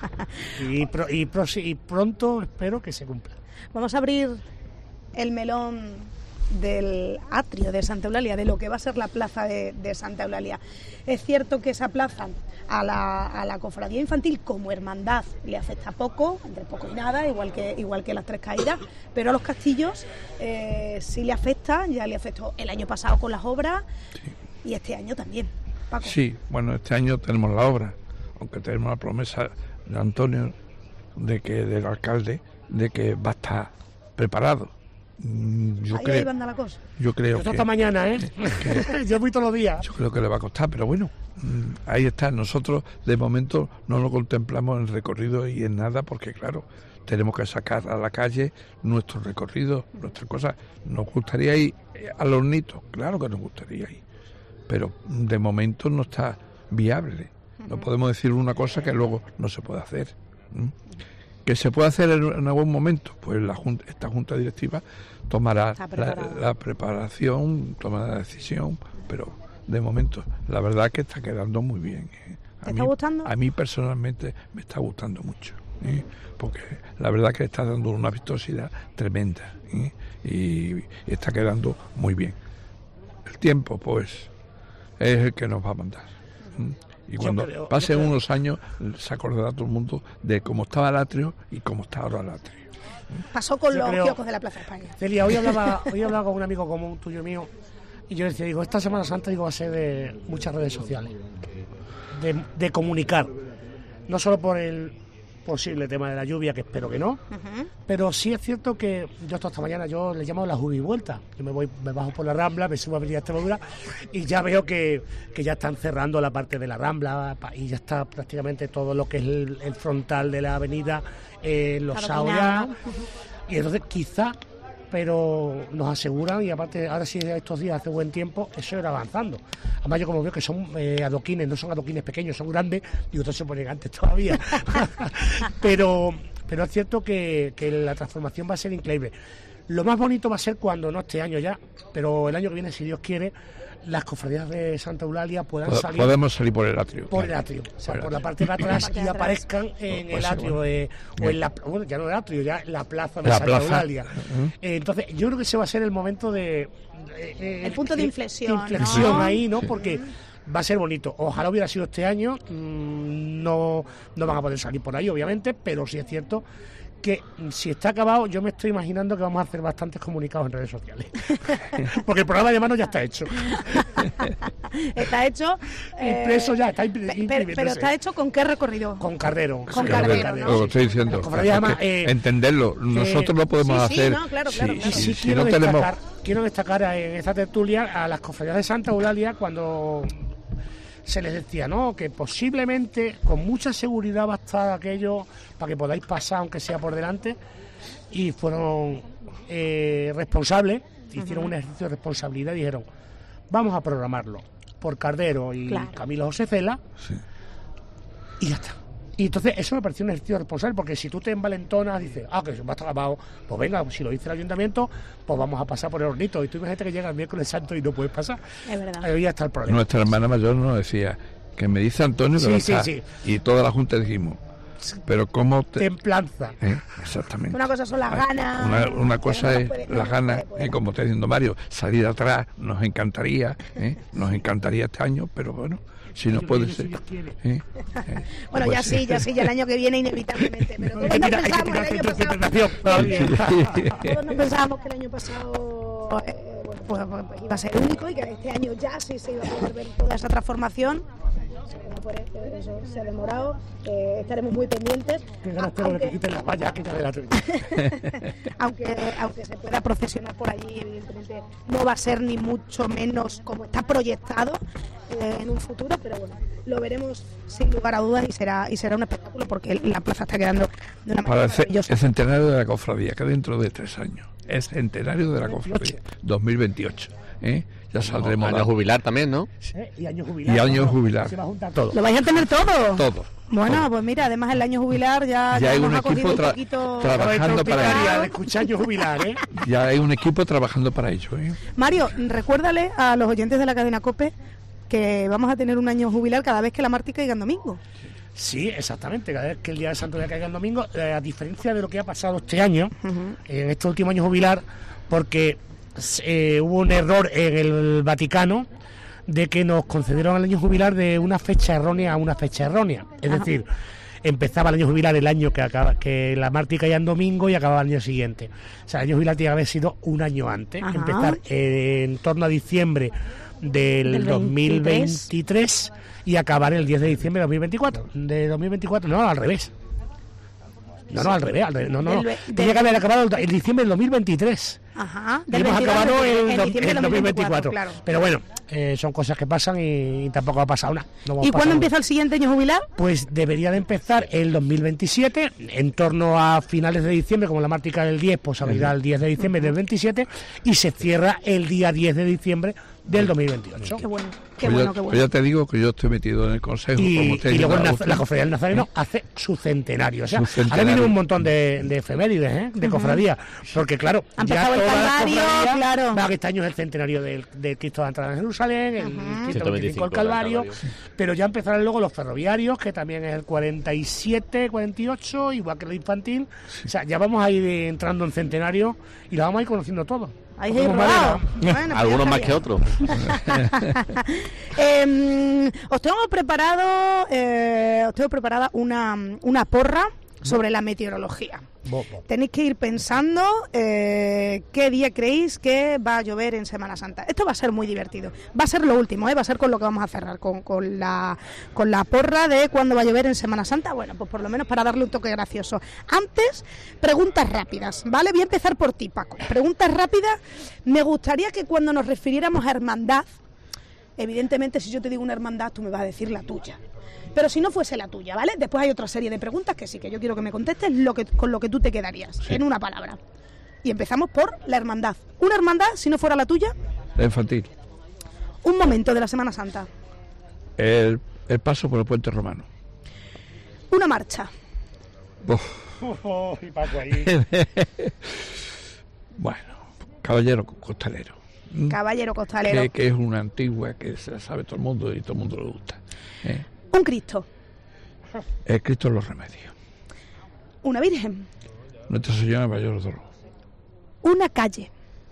Y pronto espero que se cumpla. Vamos a abrir el melón del atrio de Santa Eulalia, de lo que va a ser la plaza de Santa Eulalia. Es cierto que esa plaza a la cofradía infantil como hermandad le afecta poco, entre poco y nada, igual que las Tres Caídas, pero a los castillos sí le afecta. Ya le afectó el año pasado con las obras, y este año también. Paco. Sí, bueno, este año tenemos la obra, aunque tenemos la promesa de Antonio, del alcalde, de que va a estar preparado. Ahí va a andar la cosa. Yo creo que... Hasta mañana, yo voy todos los días. Yo creo que le va a costar, pero bueno, ahí está. Nosotros, de momento, no lo contemplamos en el recorrido y en nada, porque, claro, tenemos que sacar a la calle nuestro recorrido, nuestras cosas. Nos gustaría ir al Hornito, claro que nos gustaría ir, pero de momento no está viable. No podemos decir una cosa que luego no se puede hacer. ¿Que se puede hacer en algún momento? Pues esta Junta Directiva tomará la preparación, tomará la decisión, pero de momento la verdad es que está quedando muy bien. ¿Te está gustando? A mí personalmente me está gustando mucho, porque la verdad es que está dando una vistosidad tremenda, y está quedando muy bien. El tiempo, pues, es el que nos va a mandar. Y cuando pasen unos años se acordará todo el mundo de cómo estaba el atrio y cómo está ahora el atrio. Pasó con los kioscos de la Plaza España. Celia, hoy hablaba con un amigo común tuyo y mío, y yo decía, esta Semana Santa va a ser de muchas redes sociales, de comunicar, no solo por el posible tema de la lluvia, que espero que no, pero sí es cierto que yo esta mañana le llamo la jubivuelta. Yo me bajo por la Rambla, me subo a Avenida Extremadura y ya veo que ya están cerrando la parte de la Rambla y ya está prácticamente todo lo que es el frontal de la avenida, los aulas, y entonces quizá, pero nos aseguran, y aparte ahora sí estos días hace buen tiempo, eso era avanzando. Además yo como veo que son adoquines, no son adoquines pequeños, son grandes, y otros se ponen antes todavía. pero es cierto que la transformación va a ser increíble. Lo más bonito va a ser cuando, no este año ya, pero el año que viene, si Dios quiere, las cofradías de Santa Eulalia puedan salir. Podemos salir por el atrio. Por el atrio, o sea, por la parte de atrás, y aparezcan en el atrio, o en la, bueno, ya no el atrio, ya la plaza de Santa Eulalia. Entonces, yo creo que ese va a ser el momento el punto de inflexión. ¿no? Ahí, ¿no? Porque va a ser bonito. Ojalá hubiera sido este año. No van a poder salir por ahí, obviamente, pero sí es cierto que si está acabado, yo me estoy imaginando que vamos a hacer bastantes comunicados en redes sociales. Porque el programa de mano ya está hecho. Está hecho. Impreso ya, está imprimiéndose. Pero está hecho ¿con qué recorrido? Con Cardero. Con Cardero, ¿no? Lo estoy diciendo. Entenderlo. Nosotros lo podemos hacer. No, claro. Y sí quiero destacar en esta tertulia a las cofradías de Santa Eulalia cuando se les decía, ¿no?, que posiblemente con mucha seguridad va a estar aquello para que podáis pasar, aunque sea por delante, y fueron responsables, hicieron un ejercicio de responsabilidad y dijeron, vamos a programarlo por Cardero y Camilo José Cela, y ya está. Y entonces eso me pareció un ejercicio responsable, porque si tú te envalentonas, dices, que se me ha acabado, pues venga, si lo dice el ayuntamiento, pues vamos a pasar por el hornito. Y tú imagínate que llega el miércoles santo y no puedes pasar. Es verdad. Ahí ya está el problema. Nuestra hermana mayor nos decía que me dice Antonio que Sí, va a sí, estar. sí. Y toda la junta dijimos, pero ¿cómo te...? Templanza. Exactamente. Una cosa son las ganas. Una cosa que es no puede- las ganas, como está diciendo Mario, salir atrás nos encantaría este año, pero bueno, si no puede ser. Bueno, Pues ya sí, ya el año que viene inevitablemente. Pero Hay que todos tirar pensábamos el año centros de pasado. interpretación todavía. Todos no pensábamos que el año pasado pues iba a ser único y que este año ya sí se iba a poder ver toda esa transformación. Eso se ha demorado, estaremos muy pendientes. Qué ganas tengo de que quiten las vallas que ya de la aunque se pueda procesionar por allí, evidentemente no va a ser ni mucho menos como está proyectado en un futuro, pero bueno, lo veremos sin lugar a dudas y será un espectáculo, porque la plaza está quedando de una manera Para maravillosa. el centenario de la cofradía, que dentro de 3 años. El centenario de la cofradía, 2028. Ya saldremos. Año jubilar también, ¿no? Y año jubilar. Y año jubilar. Se va a juntar todo. ¿Lo vais a tener todo? Todo. Bueno, pues mira, además el año jubilar ya hay nos un ha equipo cogido un poquito... trabajando para ello. De escuchar año jubilar, Ya hay un equipo trabajando para ello. Mario, recuérdale a los oyentes de la cadena COPE que vamos a tener un año jubilar cada vez que la Marti caiga en domingo. Sí, exactamente. Cada vez que el día de Santo Día caiga en domingo, a diferencia de lo que ha pasado este año, en este último año jubilar, porque hubo un error en el Vaticano de que nos concedieron el año jubilar de una fecha errónea a una fecha errónea. Es decir, empezaba el año jubilar el año que la Marti caía en domingo y acababa el año siguiente. O sea, el año jubilar tiene que haber sido un año antes, empezar en torno a diciembre del 2023 y acabar el 10 de diciembre de 2024. De 2024, no, al revés. No, al revés. No. Tenía que haber acabado el diciembre del 2023. Ajá. Y hemos acabado en diciembre del 2024. Claro. Pero bueno, son cosas que pasan y tampoco ha pasado nada. ¿Y cuándo empieza el siguiente año jubilar? Pues debería de empezar el 2027, en torno a finales de diciembre, como la Marti cae el 10, pues abrirá el 10 de diciembre del 27 y se cierra el día 10 de diciembre del 2028. Qué bueno, qué bueno. Pues ya te digo que yo estoy metido en el consejo. Y luego la Cofradía del Nazareno hace su centenario. O sea, ahora viene un montón de efemérides, de cofradías, porque claro, ha empezado el Calvario, claro. Va, que este año es el centenario del Cristo de entrada en Jerusalén, el 125 del Calvario, pero ya empezarán luego los ferroviarios, que también es el 47, 48, igual que el infantil. O sea, ya vamos a ir entrando en centenario y lo vamos a ir conociendo todo. Ahí se probado. Bueno, algunos más que otros. Os tengo preparada una porra sobre la meteorología. Tenéis que ir pensando qué día creéis que va a llover en Semana Santa. Esto va a ser muy divertido. Va a ser lo último, va a ser con lo que vamos a cerrar, con la porra de cuándo va a llover en Semana Santa. Bueno, pues por lo menos para darle un toque gracioso. Antes, preguntas rápidas, ¿vale? Voy a empezar por ti, Paco. Preguntas rápidas. Me gustaría que cuando nos refiriéramos a hermandad, evidentemente si yo te digo una hermandad, tú me vas a decir la tuya. Pero si no fuese la tuya, ¿vale? Después hay otra serie de preguntas que sí, que yo quiero que me contestes con lo que tú te quedarías, en una palabra. Y empezamos por la hermandad. ¿Una hermandad, si no fuera la tuya? La infantil. Un momento de la Semana Santa. El paso por el puente romano. Una marcha. Y Paco ahí. Bueno, Caballero Costalero. Caballero Costalero. Que es una antigua que se la sabe todo el mundo y todo el mundo le gusta. Un Cristo. El Cristo de los Remedios. Una Virgen. Nuestra Señora Mayor Dolor. Una calle.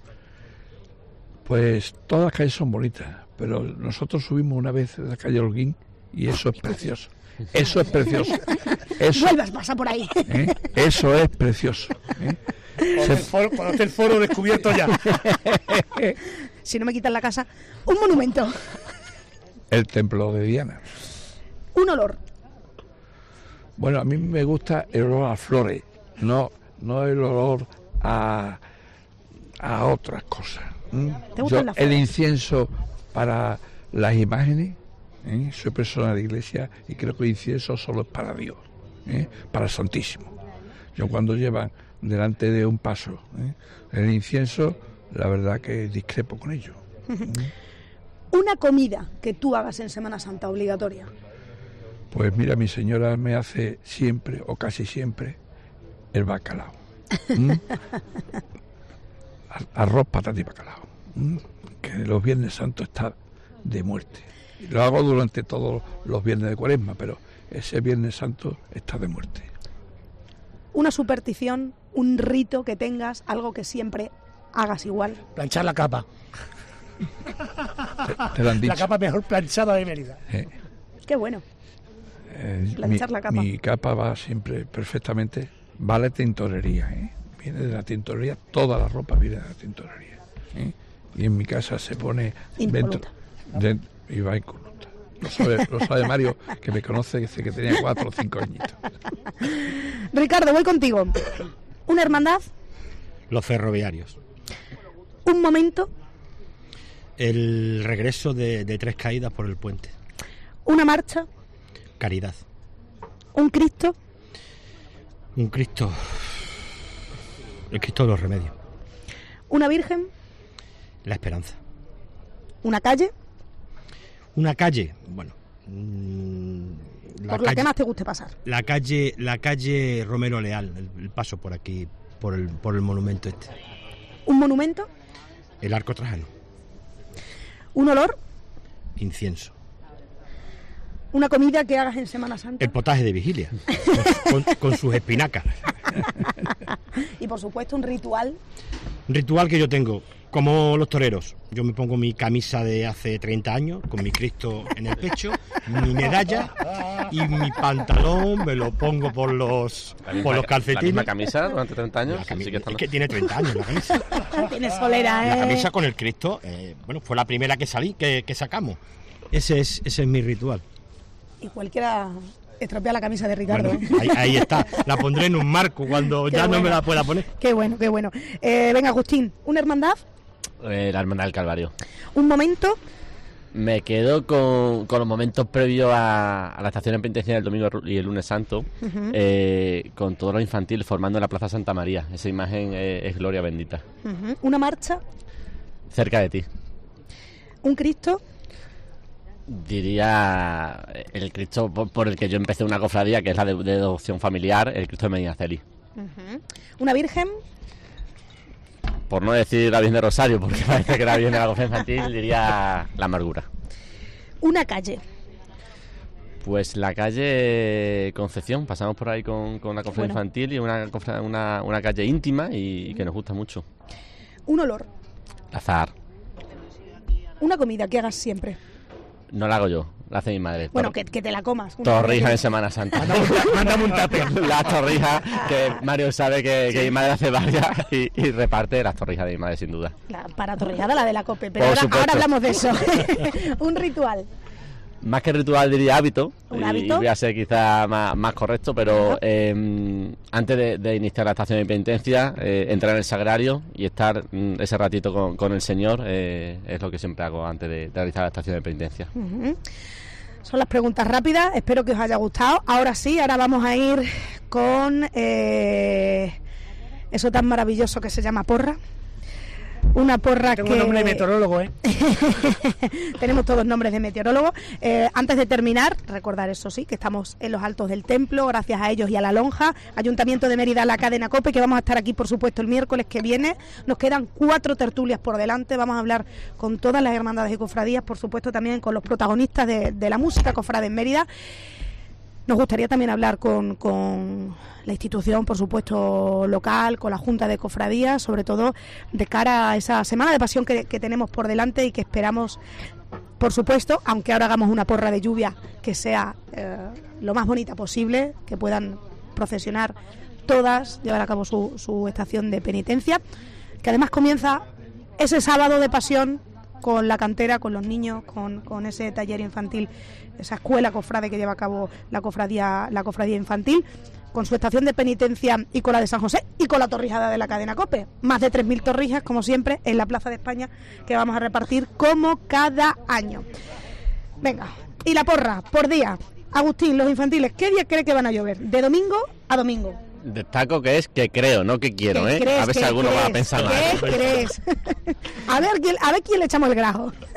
Pues todas las calles son bonitas, pero nosotros subimos una vez de la calle Holguín y eso es precioso. Eso es precioso. Vuelvas, pasa por ahí. Eso es precioso. Cuando esté el foro descubierto ya. Si no me quitan la casa. Un monumento. El templo de Diana. Un olor. Bueno, a mí me gusta el olor a flores, no el olor a otras cosas. ¿Te gustan las flores? El incienso para las imágenes, soy persona de iglesia y creo que el incienso solo es para Dios, para el Santísimo. Yo cuando llevan delante de un paso el incienso, la verdad que discrepo con ello. Una comida que tú hagas en Semana Santa obligatoria. Pues mira, mi señora me hace siempre, o casi siempre, el bacalao. Arroz, patata y bacalao. Que los Viernes Santos está de muerte. Lo hago durante todos los viernes de Cuaresma, pero ese Viernes Santo está de muerte. Una superstición, un rito que tengas, algo que siempre hagas igual. Planchar la capa. Te lo han dicho. La capa mejor planchada de Mérida. Qué bueno. Planchar la capa. Mi capa va siempre perfectamente, va a la tintorería, viene de la tintorería, toda la ropa viene de la tintorería, y en mi casa se pone dentro y va incoluta. Lo sabe Mario, que me conoce, desde que tenía 4 o 5 añitos. Ricardo, voy contigo. ¿Una hermandad? Los ferroviarios. ¿Un momento? El regreso de Tres Caídas por el puente. ¿Una marcha? Caridad. ¿Un Cristo? Un Cristo. El Cristo de los remedios. ¿Una Virgen? La esperanza. ¿Una calle? Una calle, bueno. Por la que más te guste pasar. La calle Romero Leal, el paso por aquí, por el monumento este. ¿Un monumento? El Arco Trajano. ¿Un olor? Incienso. ¿Una comida que hagas en Semana Santa? El potaje de vigilia, con sus espinacas. Y por supuesto un ritual. Un ritual que yo tengo, como los toreros. Yo me pongo mi camisa de hace 30 años, con mi Cristo en el pecho, mi medalla y mi pantalón me lo pongo por los calcetines. ¿La misma camisa durante 30 años? Es que tiene 30 años la camisa. Tiene solera, La camisa con el Cristo, fue la primera que sacamos. Ese es mi ritual. Y cualquiera estropea la camisa de Ricardo. Bueno, ahí está, la pondré en un marco cuando ya no me la pueda poner. Qué bueno, qué bueno. Venga, Agustín, ¿una hermandad? La Hermandad del Calvario. ¿Un momento? Me quedo con los momentos previos a la estación de penitencia del domingo y el lunes santo, con todo lo infantil formando en la Plaza Santa María. Esa imagen es gloria bendita. ¿Una marcha? Cerca de ti. ¿Un Cristo? Diría el Cristo por el que yo empecé una cofradía, que es la de devoción familiar, el Cristo de Medinaceli. ¿Una Virgen? Por no decir la Virgen de Rosario, porque parece que la Virgen de la cofradía infantil, diría la Amargura. ¿Una calle? Pues la calle Concepción, pasamos por ahí con la cofradía infantil y una calle íntima y que nos gusta mucho. ¿Un olor? Azahar. ¿Una comida que hagas siempre? No la hago yo, la hace mi madre. Bueno, que te la comas. Torrijas en Semana Santa. Mándame un tupper. Las torrijas, que Mario sabe que mi madre hace varias y reparte las torrijas de mi madre, sin duda. La paratorrillada, la de la COPE, pero ahora hablamos de eso. Un ritual. Más que ritual diría hábito. ¿Un hábito? Y voy a ser quizá más correcto, pero antes de iniciar la estación de penitencia, entrar en el sagrario y estar ese ratito con el Señor es lo que siempre hago antes de realizar la estación de penitencia. Son las preguntas rápidas, espero que os haya gustado. Ahora sí, ahora vamos a ir con eso tan maravilloso que se llama porra. Una porra Tengo que... un nombre de meteorólogo, Tenemos todos nombres de meteorólogos. Antes de terminar, recordar eso sí, que estamos en los altos del templo, gracias a ellos y a la lonja. Ayuntamiento de Mérida, la cadena COPE, que vamos a estar aquí, por supuesto, el miércoles que viene. Nos quedan 4 tertulias por delante. Vamos a hablar con todas las hermandades y cofradías, por supuesto, también con los protagonistas de la música cofrade en Mérida. Nos gustaría también hablar con la institución, por supuesto, local, con la Junta de Cofradías, sobre todo de cara a esa Semana de Pasión que tenemos por delante y que esperamos, por supuesto, aunque ahora hagamos una porra de lluvia, que sea lo más bonita posible, que puedan procesionar todas, llevar a cabo su estación de penitencia, que además comienza ese sábado de Pasión con la cantera, con los niños, con ese taller infantil, esa escuela cofrade que lleva a cabo la cofradía infantil, con su estación de penitencia y con la de San José y con la torrijada de la cadena COPE. Más de 3.000 torrijas, como siempre, en la Plaza de España, que vamos a repartir como cada año. Venga, y la porra, por día. Agustín, los infantiles, ¿qué día cree que van a llover? ¿De domingo a domingo? Destaco que es que creo, no que quiero, ¿Qué crees, a ver si alguno va a pensar mal. ¿Qué crees? A ver quién le echamos el grajo.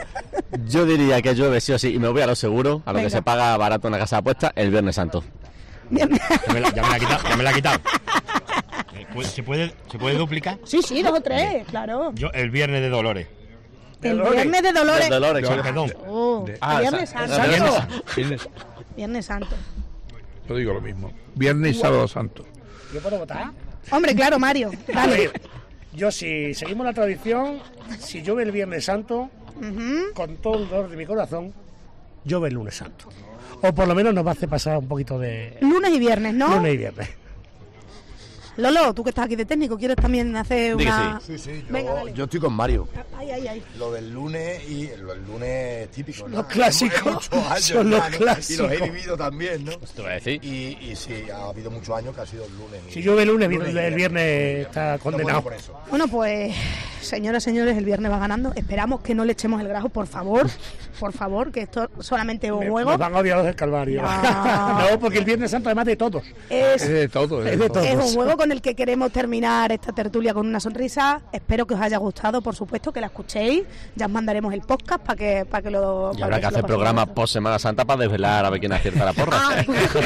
Yo diría que llueve sí o sí, y me voy a lo seguro, a lo Venga. que se paga barato en la casa de apuestas, el Viernes Santo. Bien. Ya me la ha quitado. ¿Se puede duplicar? Sí, 2 o 3, claro. Yo, el Viernes de Dolores. El Viernes de Dolores. De Dolores, No, perdón. Oh, De- el Viernes Santo. Viernes- Viernes Santo. Yo digo lo mismo. Viernes y sábado santo. ¿Yo puedo votar? Hombre, claro, Mario. A Dale. ver, yo si seguimos la tradición, si llueve el Viernes Santo, con todo el dolor de mi corazón, llueve el Lunes Santo. O por lo menos nos va a hacer pasar un poquito de Lunes y viernes, ¿no? lunes y viernes. Lolo, tú que estás aquí de técnico, ¿quieres también hacer Di que una...? Sí, Venga, dale. yo estoy con Mario. Ay. Lo del lunes y el lunes típico, ¿no? Los clásicos, Muchos años son los ya, ¿no? clásicos. Y los he vivido también, ¿no? Te voy a decir. Y sí, ha habido muchos años que ha sido el lunes. Si llueve el lunes, Lunes y el viernes está No puedo condenado. por eso. Bueno, pues, señoras, señores, el viernes va ganando. Esperamos que no le echemos el grajo, por favor. Por favor, que esto solamente es un juego. Nos van a odiar los del Calvario. No. No, porque el Viernes Santo, además de todos. Es Es, de todo. Es de todo. es un juego con el que queremos terminar esta tertulia con una sonrisa. Espero que os haya gustado, por supuesto, que la escuchéis. Ya os mandaremos el podcast para que lo... Y habrá que hacer programas post Semana Santa para desvelar a ver quién acierta la porra. Ah,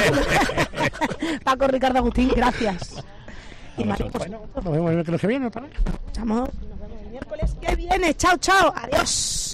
Paco Ricardo Agustín, gracias. Y Mario, por Bueno, nos vemos el miércoles que viene otra vez. Nos vemos el miércoles que viene. Chao, chao. Adiós.